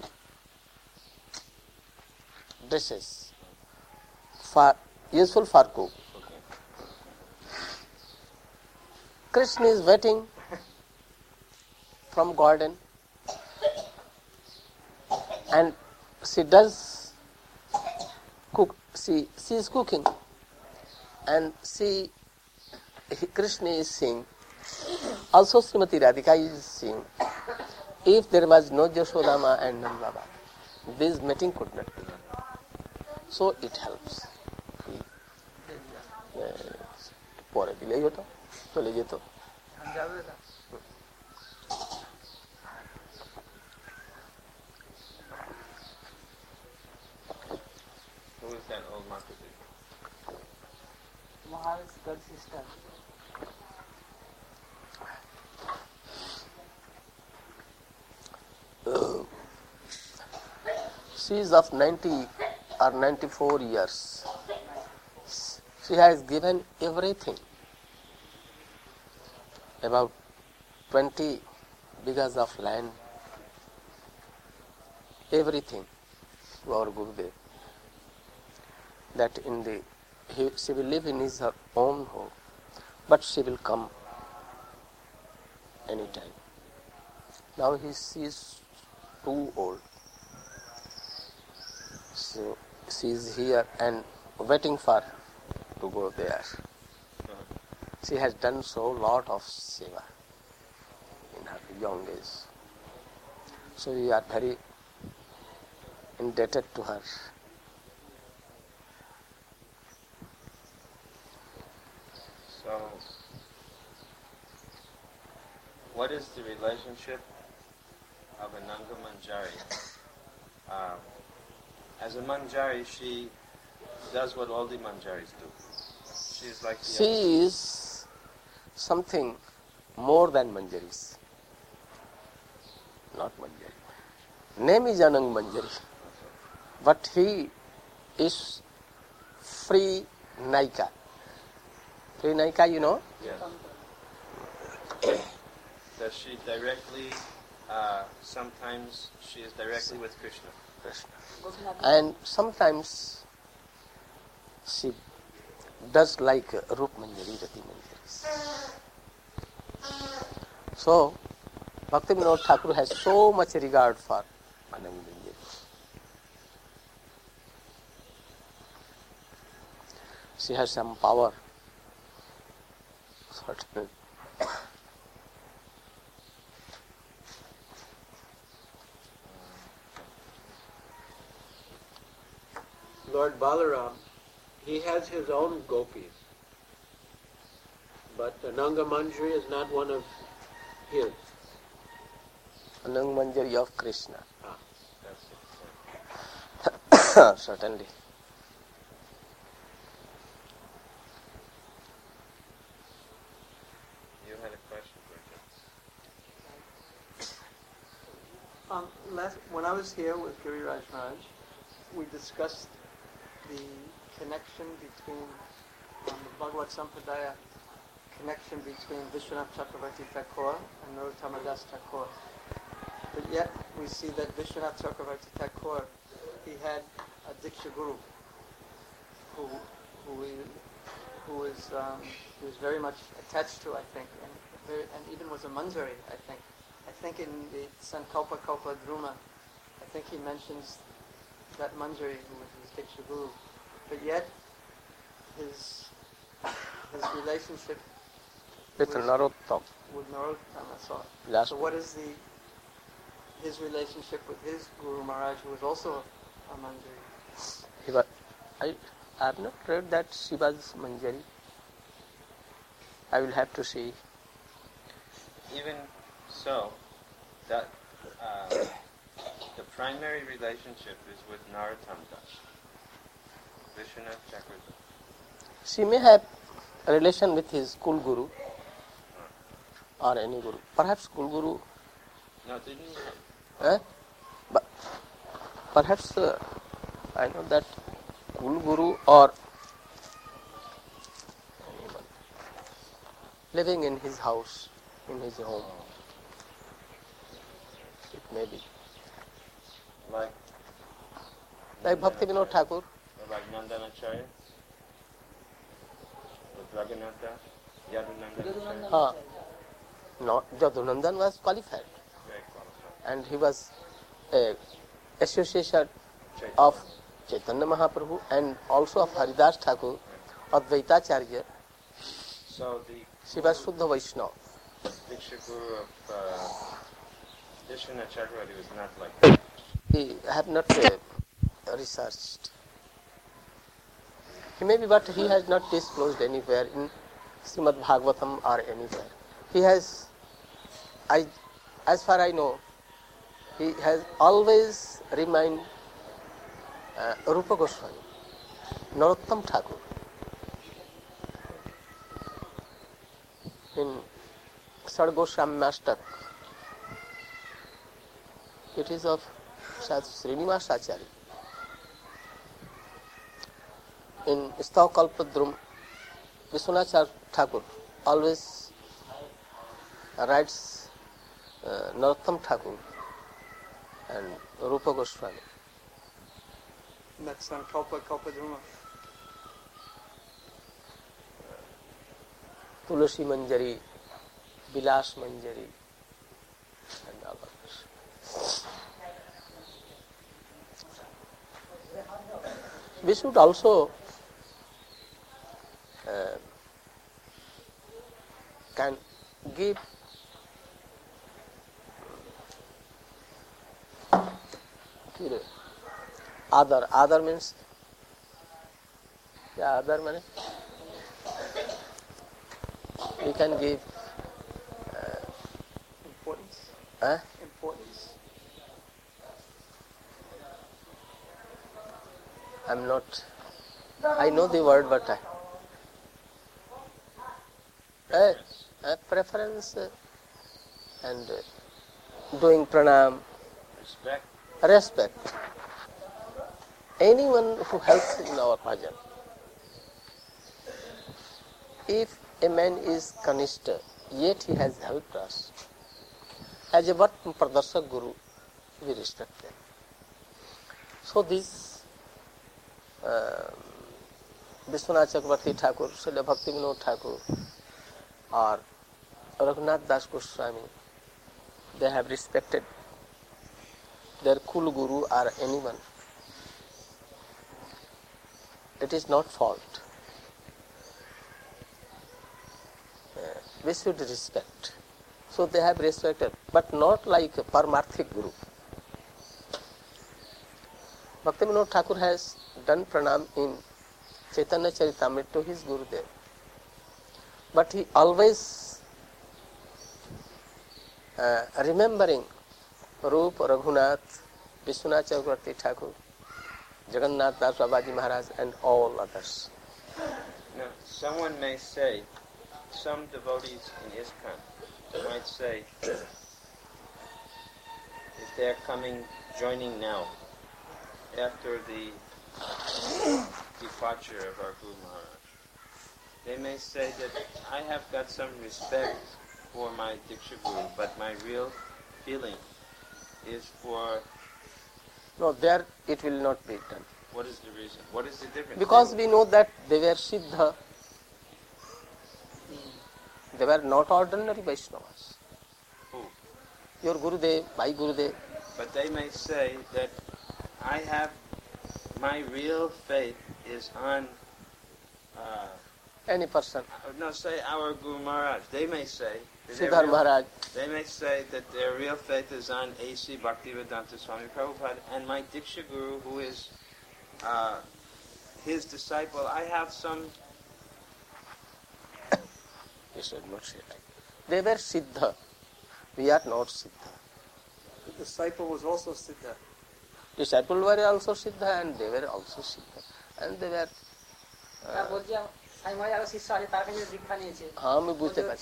dresses useful for cook. Krishna is waiting from garden and she does cook. She is cooking and Krishna is seeing. Also Srimati Radhika is seeing. If there was no Jashodama and Nand Baba, This mating could not be done. So it helps. পরে দিলেই হতো, চলে যেত। Who is that old Mataji? Mahar's third sister. She is of 90 or 94 years. She has given everything. About 20 bighas of land. Everything to our Gurudev. That she will live in her own home, but she will come anytime. Now she is too old. So she is here and waiting for to go there. She has done so lot of seva in her young age. So we are very indebted to her. So, what is the relationship of a Nanga Manjari? As a Manjari, she does what all the Manjaris do. She's like the She is something more than Manjaris. Not Manjari. Name is Anang Manjari. But he is free Naika. Free Naika, you know? Yes. Does she directly, sometimes she is directly with Krishna? Krishna. And sometimes she does like Rup Manjari, Rati Manjari. So, Bhakti Vinod Thakur has so much regard for Anang Manjari. She has some power, certainly. Lord Balaram, he has his own gopis, but Ananga Manjari is not one of his. Anang Manjari of Krishna. That's it. Certainly. You had a question, Bridget. When I was here with Giriraj Maharaj, we discussed the connection between the Bhagavad Sampradaya connection between Vishwanath Chakravarti Thakur and Narottama Das Thakur. But yet we see that Vishwanath Chakravarti Thakur, he had a Diksha Guru who was very much attached to, I think, and even was a Manjari, I think. I think in the Sankalpa Kalpa Druma, I think he mentions that Manjari who was his Diksha Guru. But yet his relationship With Narottam. with Narottama. Last So what is his relationship with his Guru Maharaj, who was also a Manjari? I have not read that she was Manjari. I will have to see. Even so, that the primary relationship is with Narottam Das, Vishwanath Chakravarti. She may have a relation with his Kul Guru or any Guru. Perhaps Kul Guru. No, didn't you? But perhaps I know that Kul Guru or anyone living in his house, in his home. It may be. Like Bhakti Vinod Thakur. Or like Nandanacharya? Or Raghunath Das? Yadunandanacharya? No, Jadunandan was qualified. Very qualified. And he was a association of Chaitanya Mahaprabhu and also of Haridas Thakur, Advaitacharya. So the She was Shuddha Vaishnava. Diksha Guru of Vishwanath Chakravarti was not like that. have not researched. He may be, but he has not disclosed anywhere in Srimad Bhagavatam or anywhere. He has, as far I know, he has always reminded Rupa Goswami, Narottam Thakur, in Sadgosham Mastak. It is of Srinivas Acharya. In Stavakalpadrum, Vishwanath Thakur always writes Narottam Thakur and Rupa Goswami. That's on Kalpadruma. Tulasi Manjari, Vilas Manjari, and all others. We should also can give other means other means we can give Importance. Importance. I'm not, I know the word, but preference and doing pranam, respect. Anyone who helps in our bhajan. If a man is kanishta, yet he has helped us, as a Vat Pradarshak Guru, we respect them. So this Vishwanath Chakravarti Thakur, Srila Bhakti Vinod Thakur, or Raghunath Das Goswami, they have respected their Kul Guru or anyone. It is not fault. We should respect. So they have respected, but not like a Paramarthik Guru. Bhakti Vinod Thakur has done pranam in Chaitanya Charitamrita to his Gurudev. But he always remembering Rup, Raghunath, Vishwanath Chakravarti Thakur, Jagannath Das Babaji Maharaj and all others. Now, someone may say, some devotees in ISKCON might say, if they're joining now, after the departure of our Guru Maharaj, they may say that I have got some respect for my Diksha Guru, but my real feeling is for... No, there it will not be done. What is the reason? What is the difference? Because we know that they were Siddha. They were not ordinary Vaishnavas. Who? Your Gurudev, my Gurudev. But they may say that I have, my real faith is on... any person. No, say our Guru Maharaj. They may say... Siddhar Maharaj. They may say that their real faith is on A.C. Bhaktivedanta Swami Prabhupada, and my Diksha Guru, who is his disciple, I have some... You should not say like that. They were Siddha. We are not Siddha. The disciple was also Siddha. Disciples were also Siddha and they were also Siddha. And they were... আমি বুঝতে পারছি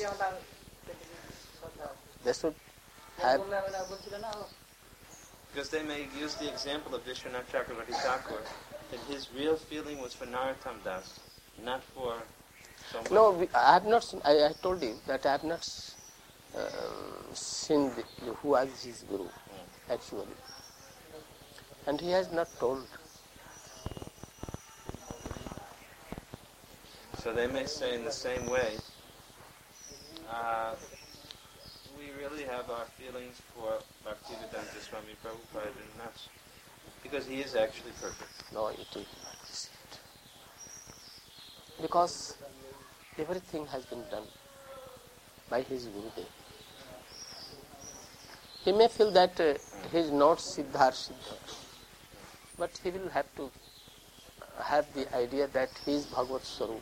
they should have... Because they may use the example of Vishwanath Chakravarti Thakur, that his real feeling was for Narottam Das, not for someone. No, I have not seen, I told you that I have not seen who was his Guru, actually. And he has not told. So they may say in the same way, we really have our feelings for Bhaktivedanta Swami Prabhupada and us, because he is actually perfect. No, it is not. Because everything has been done by his Gurudev. He may feel that he is not Siddhar Siddha, but he will have to have the idea that he is Bhagavad Swarup.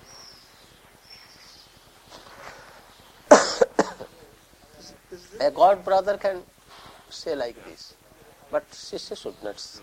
A God brother can say like this, but Shishya should not say.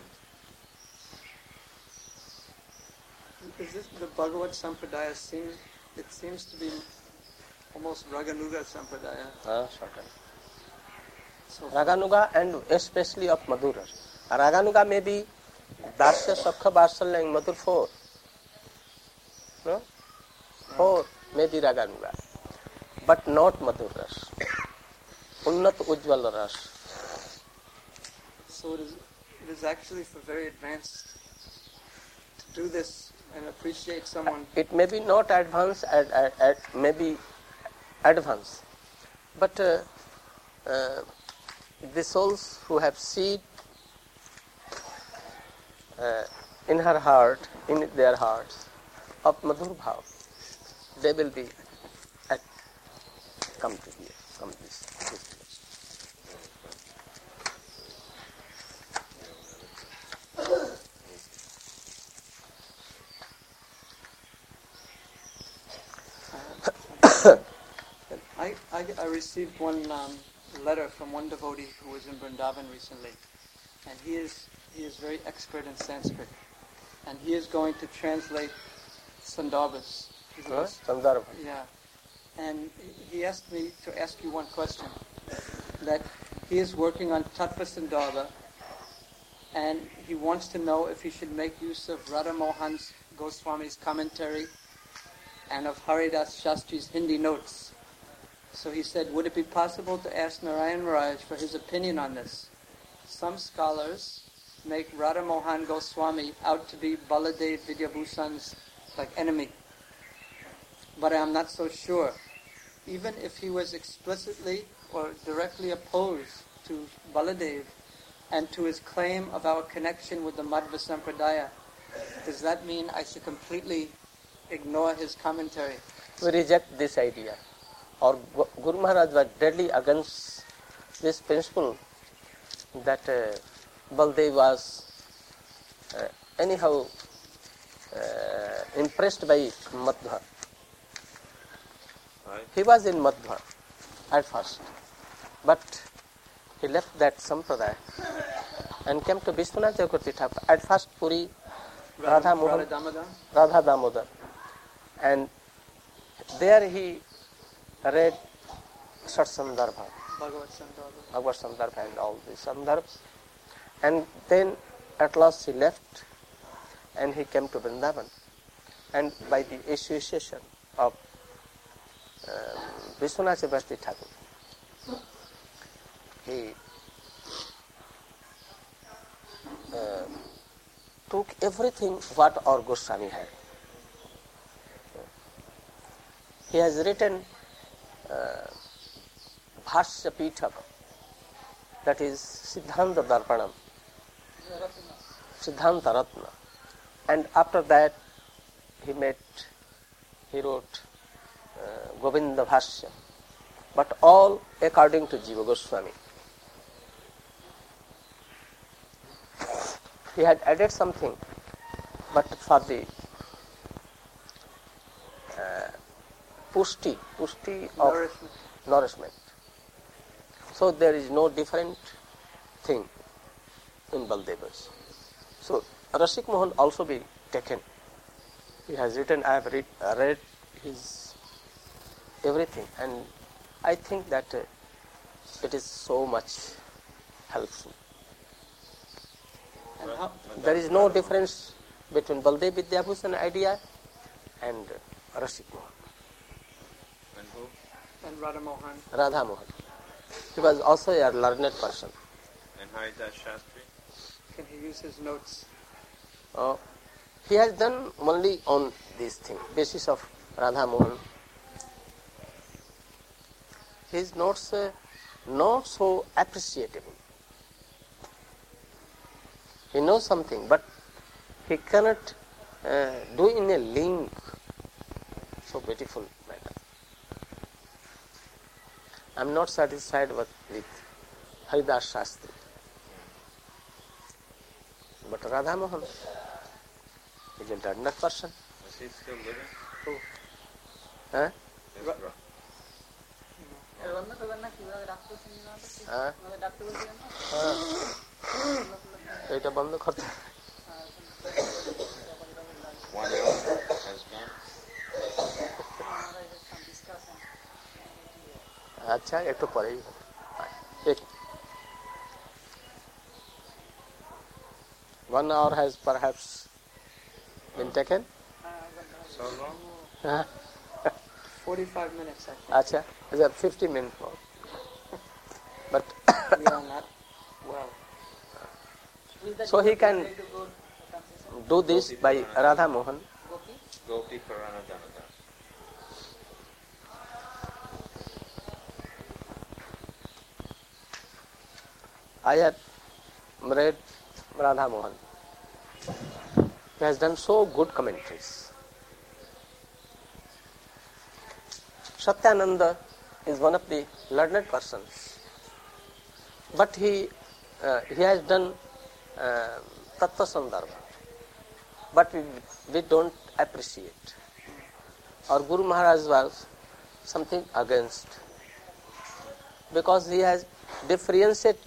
Is this the Bhagavad Sampradaya seems to be almost Raganuga Sampradaya. Certainly. So Raganuga and especially of Madhura. Raganuga may be Dasya, Sakha, Vatsalya and Madhur 4. No? 4 may be Raganuga, but not Madhur Ras. Unnat Ujjwal Ras. So it is actually for very advanced to do this and appreciate someone. It may be not advanced, may be advanced, but the souls who have seed in her heart, in their hearts, of Madhur Bhav, they will be come to here, come this place. I received one letter from one devotee who was in Vrindavan recently, and he is very expert in Sanskrit, and he is going to translate Sandarbhas. Sandarbha. Yeah, and he asked me to ask you one question, that he is working on Tattva Sandarbha, and he wants to know if he should make use of Radha Mohan Goswami's commentary and of Haridas Shastri's Hindi notes. So he said, would it be possible to ask Narayan Maharaj for his opinion on this? Some scholars make Radha Mohan Goswami out to be Baladev Vidyabhushan's enemy. But I am not so sure. Even if he was explicitly or directly opposed to Baladev and to his claim of our connection with the Madhva Sampradaya, does that mean I should completely ignore his commentary? We reject this idea. Or Guru Maharaj was deadly against this principle that Baldev was anyhow impressed by Madhva. Right. He was in Madhva at first, but he left that Sampradaya and came to Vishwanath Chakravarti Thakur. At first Puri, Radha Mohan, Radha Damodar, and there he read Sat Sandarbha, Bhagavad Sandarbha and all these Sandarbhas, and then at last he left and he came to Vrindavan, and by the association of Vishwanath Chakravarti Thakur, he took everything what our Goswami had. He has written Bhashya Pitaka, that is Siddhanta Darpanam, Siddhanta Ratna, and after that he wrote Govinda Bhashya, but all according to Jiva Goswami. He had added something, but for the pushti of nourishment. So there is no different thing in Baldevas. So Rasik Mohan also be taken. He has written, I have read his everything, and I think that it is so much helpful. There is no difference between Baldev Vidyabhushan idea and Rasik Mohan. And who? And Radha Mohan. Radha Mohan. He was also a learned person. And Haridas Shastri? Can he use his notes? He has done only on this thing, basis of Radha Mohan. His notes not so appreciable. He knows something, but he cannot do in a link so beautiful manner. I am not satisfied with Haridas Shastri. But Radha Mohan is a learned person. Is he still living? Huh? Yes, bro. এটা বন্ধ করতে 1 hour has gone. আচ্ছা একটু পরেই এক 1 hour has perhaps been taken. So long? 45 minutes, I think. আচ্ছা, is that 50 minutes more? But We are not well. so he can do this by Radha Mohan. Gopi Purana Dhanada. I had read Radha Mohan. He has done so good commentaries. Satyananda is one of the learned persons, but he has done Tattva Sandarbha, but we don't appreciate. Our Guru Maharaj was something against, because he has differentiated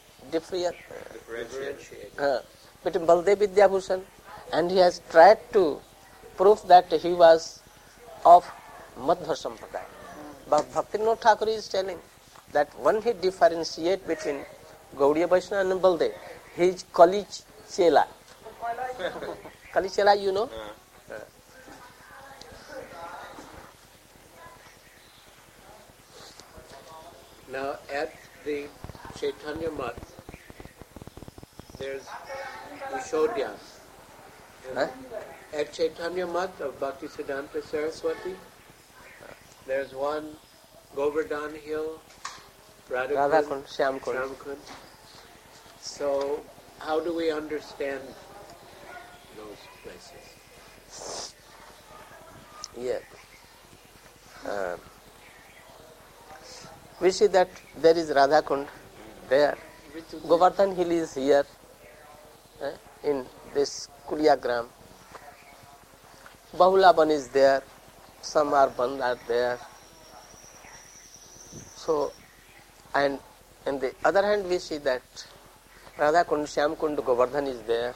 between Baldev Vidyabhushan, and he has tried to prove that he was of Madhva Sampradaya. But Bhaktivinoda Thakur is telling that when he differentiates between Gaudiya Vaishnava and Baldev, he is Kali Chela. Kali Chela, you know? Now at the Chaitanya Mat, there's Yashodhya. Huh? At Chaitanya Mat of Bhaktisiddhanta Saraswati, there's one Govardhan Hill, Radhakund, Shyamkund. Shyamkund. So how do we understand those places? Yeah. We see that there is Radhakund there. Govardhan Hill is here, in this Kuliagram. Bahulaban is there. Some Arban are there. So, and on the other hand, we see that Radhakund, Shyamkund, Govardhan is there.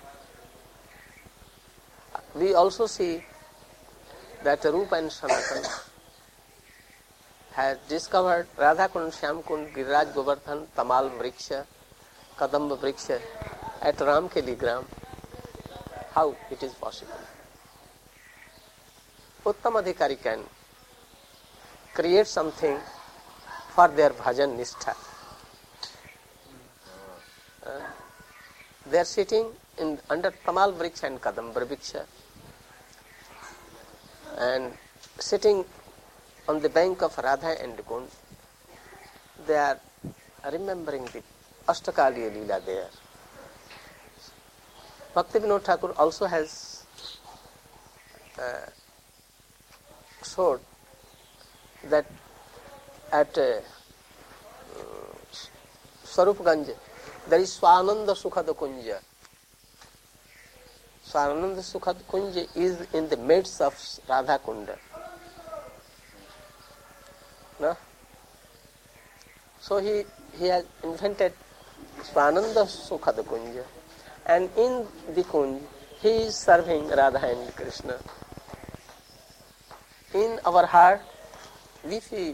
We also see that Rupa and Sanatan has discovered Radhakund, Shyamkund, Giriraj, Govardhan, Tamal Vriksha, Kadamba Vriksha at Ramkeli Gram. How it is possible? Uttam Adhikari can create something for their bhajan nishtha. They are sitting under Tamal Vriksha and Kadamba Vriksha, and sitting on the bank of Radha and Kund. They are remembering the Ashtakaliya Leela there. Bhaktivinoda Thakur also has showed that at Swarupganj there is Swananda Sukhad Kunja. Swananda Sukhad Kunja is in the midst of Radha Kunda. No? So he has invented Swananda Sukhad Kunja, and in the Kunj he is serving Radha and Krishna. In our heart, if we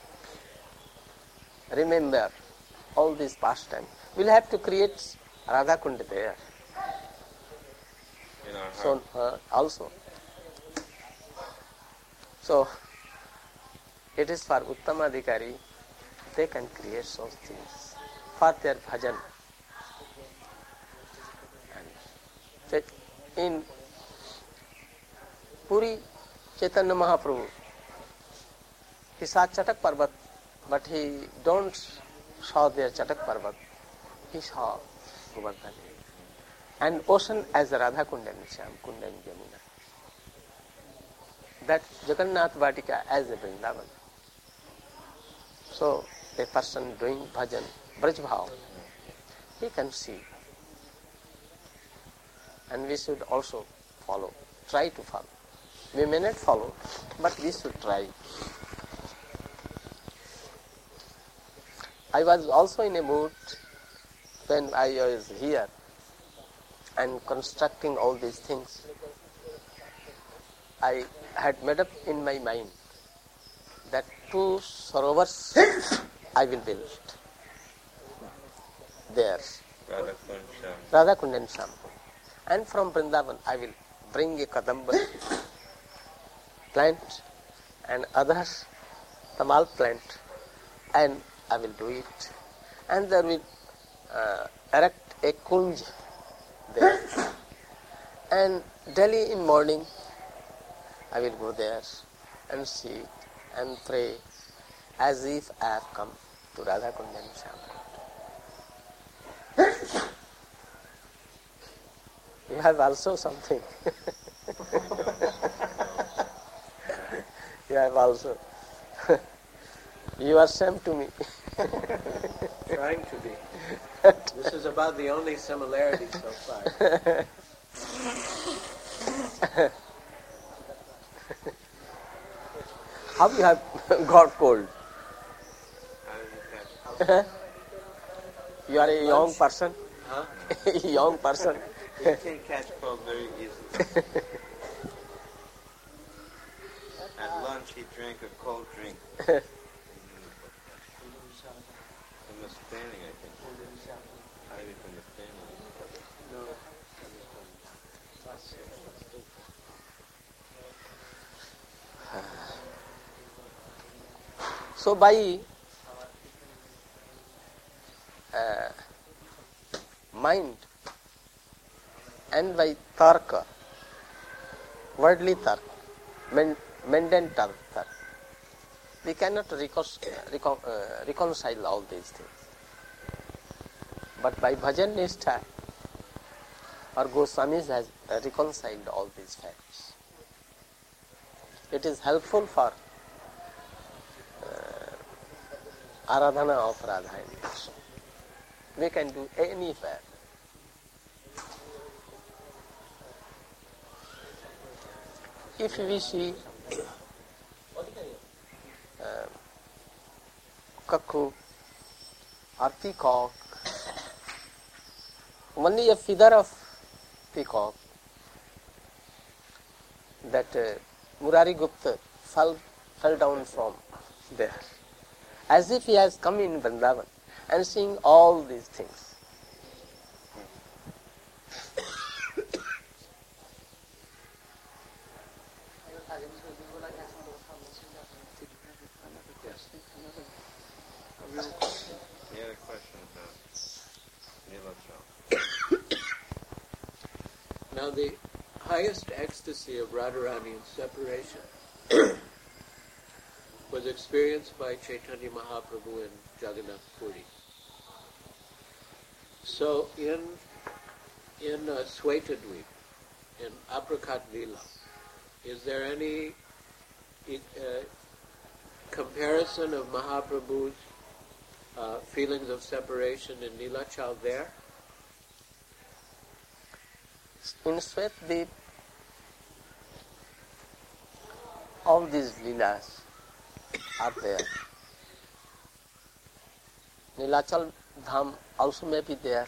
remember all these pastime, we'll have to create Radha Kunda there. In our So also. So it is for Uttamadhikari, they can create such things for their bhajan. And in Puri, Chaitanya Mahaprabhu, he saw Chatak Parvat, but he don't saw their Chatak Parvat. He saw Govardhan and ocean as Radha Kund and Shyam Kund and Jamuna. That Jagannath Vatika as a Vrindavan. So a person doing bhajan Braj Bhav, he can see. And we should also follow, try to follow. We may not follow, but we should try. I was also in a mood when I was here and constructing all these things. I had made up in my mind that 2 sarovars I will build there, Radha Kund and Sham. And from Vrindavan I will bring a Kadamba plant and other Tamal plant, and I will do it. And there will erect a kunj there. And daily in morning I will go there and see and pray as if I have come to Radha Kund and Sham. You have also something. You have also. You are same to me. Trying to be. This is about the only similarity so far. How you have got cold? You are a young person. Huh? Young person. You can catch cold very easily. At lunch, he drank a cold drink. From the standing, I think. Hiding from the standing. So by mind and by tarka, worldly tarka, mundane tarka, we cannot reconcile all these things. But by bhajan nishtha, our Goswamis has reconciled all these facts. It is helpful for Aradhana of Radha and Krishna. We can do anywhere. If we see cuckoo or peacock, only a feather of peacock that Murari Gupta fell down from there, as if he has come in Vrindavan and seeing all these things. He had a question about Nilachal. Now the highest ecstasy of Radharani in separation was experienced by Chaitanya Mahaprabhu in Jagannath Puri. So in Svetadweep, in Aprakat Lila, is there any comparison of Mahaprabhu's feelings of separation in Nilachal there? In Svetadweep, all these leelas are there. Nilachal Dham also may be there.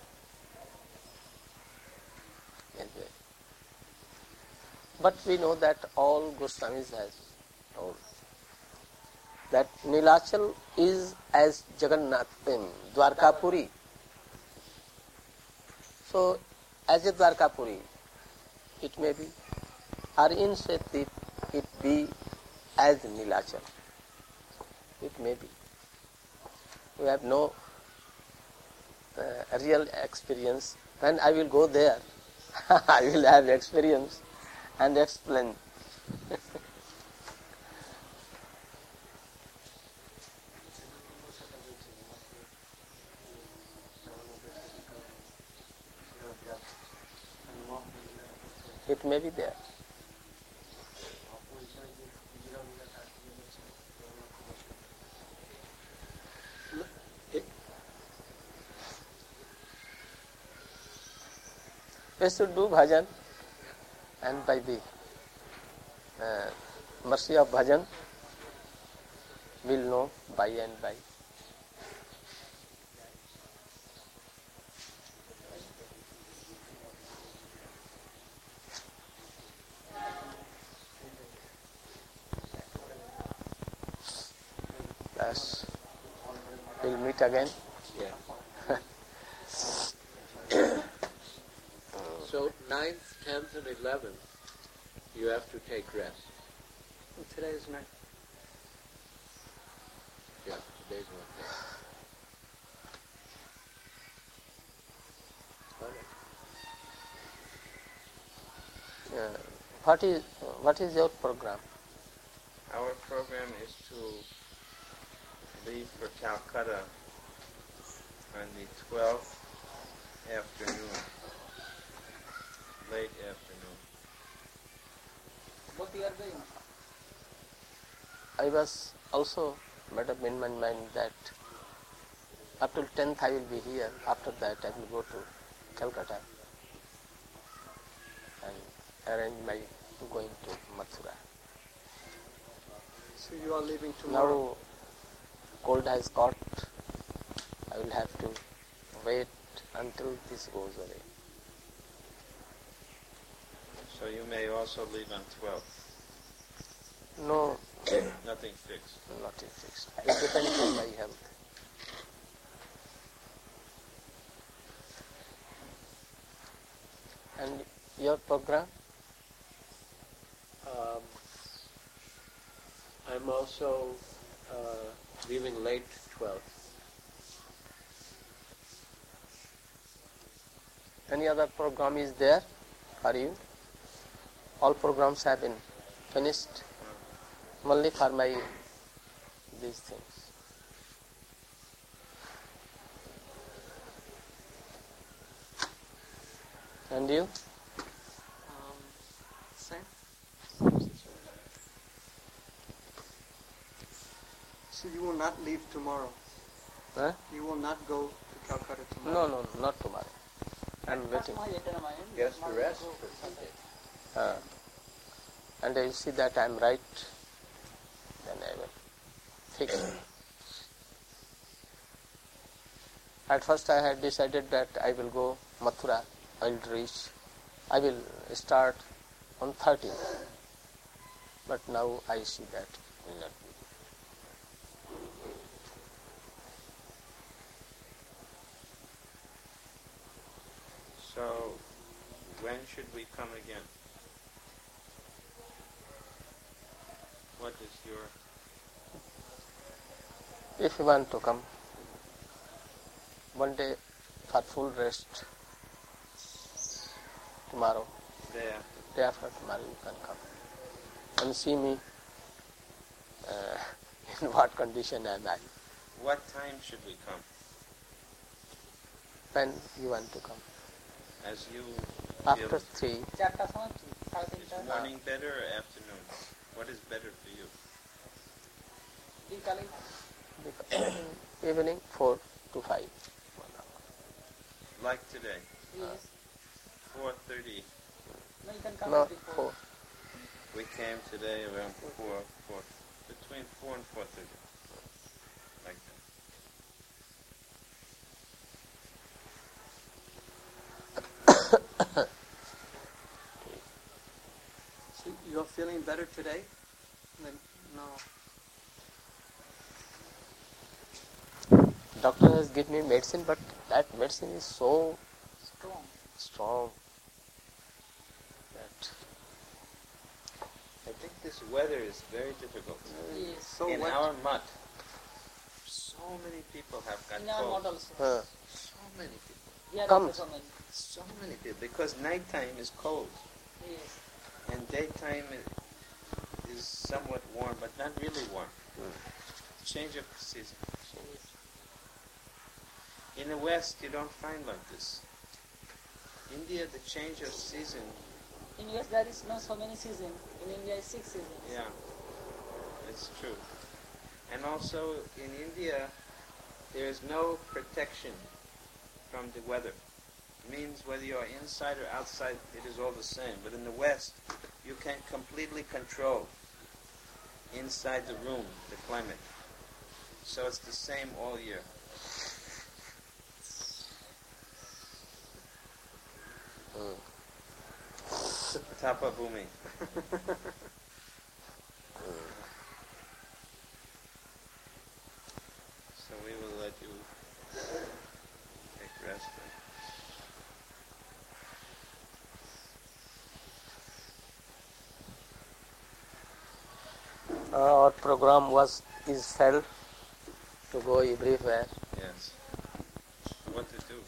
But we know that all Goswamis has told that Nilachal is as Jagannath, Dwarkapuri. So, as a Dwarkapuri, it may be, or in Svetadweep, it be as Nilachal. It may be. We have no real experience. When I will go there, I will have experience and explain. It may be there. We should do bhajan, and by the mercy of bhajan, we'll know by and by. Yes. We'll meet again. Yeah. So 9th, 10th, and 11th, you have to take rest. Today is night. Yeah, today's one day. All right. What is your program? Our program is to leave for Calcutta on the 12th afternoon, late afternoon. Both you are going. I was also made up in my mind that up till 10th I will be here. After that I will go to Calcutta and arrange my going to Mathura. So you are leaving tomorrow? Now cold has got. I will have to wait until this goes away. So you may also leave on 12th. No, Nothing fixed. nothing fixed. It depends on my health. And your program? I'm also leaving late 12th. Any other program is there for you? All programs have been finished. Only for my these things. And you? Same. So you will not leave tomorrow? Huh? You will not go to Calcutta tomorrow? No, not tomorrow. I'm waiting. He has to rest for Sunday. And I see that I'm right, then I will fix it. At first I had decided that I will go Mathura, I will start on 13th. But now I see that will not be. So when should we come again? What is your... If you want to come, one day for full rest, tomorrow, day after tomorrow you can come and see me in what condition am I. What time should we come? When you want to come. As you After feel. 3. Is morning better or afternoon? What is better for you? Evening 4 to 5. Like today? 4:30. No, 4. We came today around 4, between 4 and 4:30. Like that. So you're feeling better today? No. Doctor has given me medicine, but that medicine is so strong that I think this weather is very difficult. So in what? our mutt, so many people have got colds. So many people. Come. So many people. Because nighttime is cold. And daytime is somewhat warm, but not really warm. Change of season. In the West, you don't find like this. India, the change of season. In US there is no so many seasons. In India is 6 seasons. Yeah, it's true. And also in India, there is no protection from the weather. means whether you are inside or outside, it is all the same. But in the West, you can completely control inside the room the climate. So it's the same all year. Tapa Bhumi. So we will let you take rest. Our program is held to go everywhere. Yes. What to do?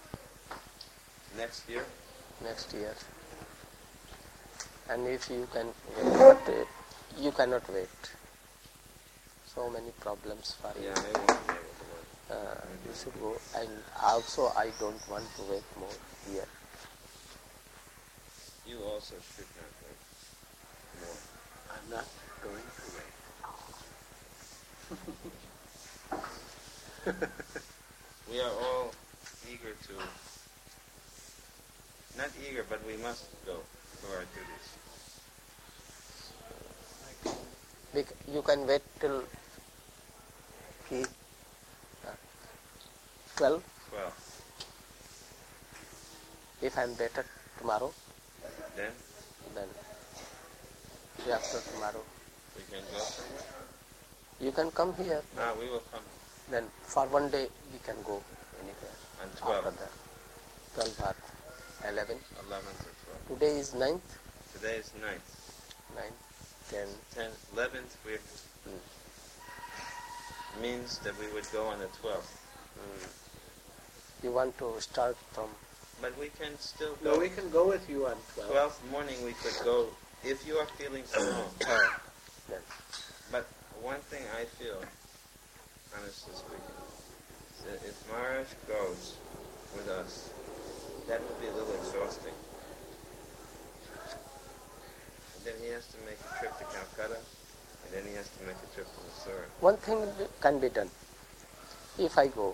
Next year? Next year. And if you can wait, but you cannot wait. So many problems for you. Yeah, I won't be able to work. You should go. And also I don't want to wait more here. You also should not wait more. I'm not going to wait. We are all eager to, not eager, but we must go to our duties. You can wait till 12. 12. If I'm better tomorrow, Then then day after tomorrow. we can go somewhere. You can come here. We will come Then for one day we can go anywhere. on After 12. that, 12 or 11. 11th or 12th. Today is 9th, Today is 9th. 9th, 10th. 10th, 11th, means that we would go on the 12th. You want to start from But we can still go. No, we can go with you on 12. 12th morning we could go if you are feeling strong. then. But one thing I feel, honestly speaking, is that if Maharaj goes with us, that would be a little exhausting. And then he has to make a trip to Calcutta, and then he has to make a trip to Mysore. One thing can be done. If I go,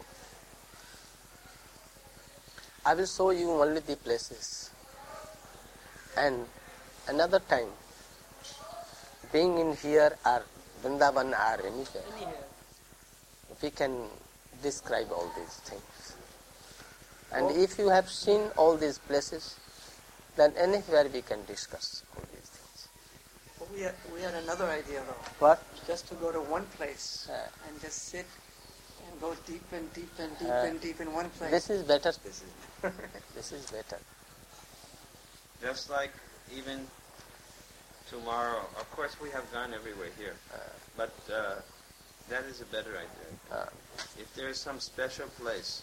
I will show you only the places. And another time, being in here or Vrindavan or anywhere, we can describe all these things. And if you have seen all these places, then anywhere we can discuss all these things. Well, we had another idea though. What? Just to go to one place and just sit and go deep and deep and deep and deep in one place. This is better. This is This is better. Just like even tomorrow, of course we have gone everywhere here, but that is a better idea. If there is some special place,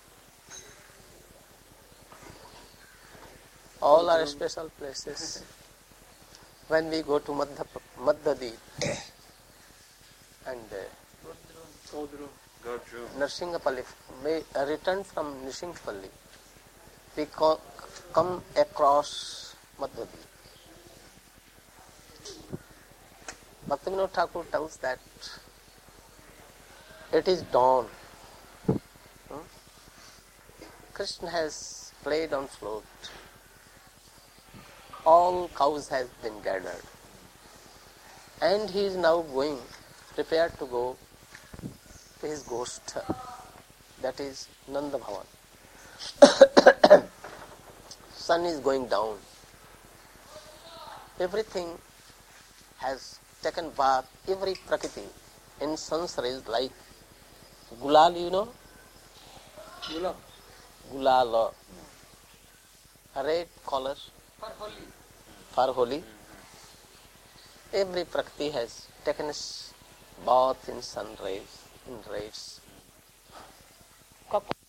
All are special places. When we go to Madhya and Godru. go through. Narsingapalli, we return from Narsingapalli, we come across Madhya. Bhaktivinoda Thakur tells that it is dawn. Krishna has played on flute. All cows has been gathered. And he is now going, prepared to go to his ghost, that is Nanda Bhavan. Sun is going down. Everything has taken bath, every prakriti in sansar is like gulal, you know? Gulab. Gulal. A red color for Holi. Every prakriti has taken a bath in sun rays, in rays.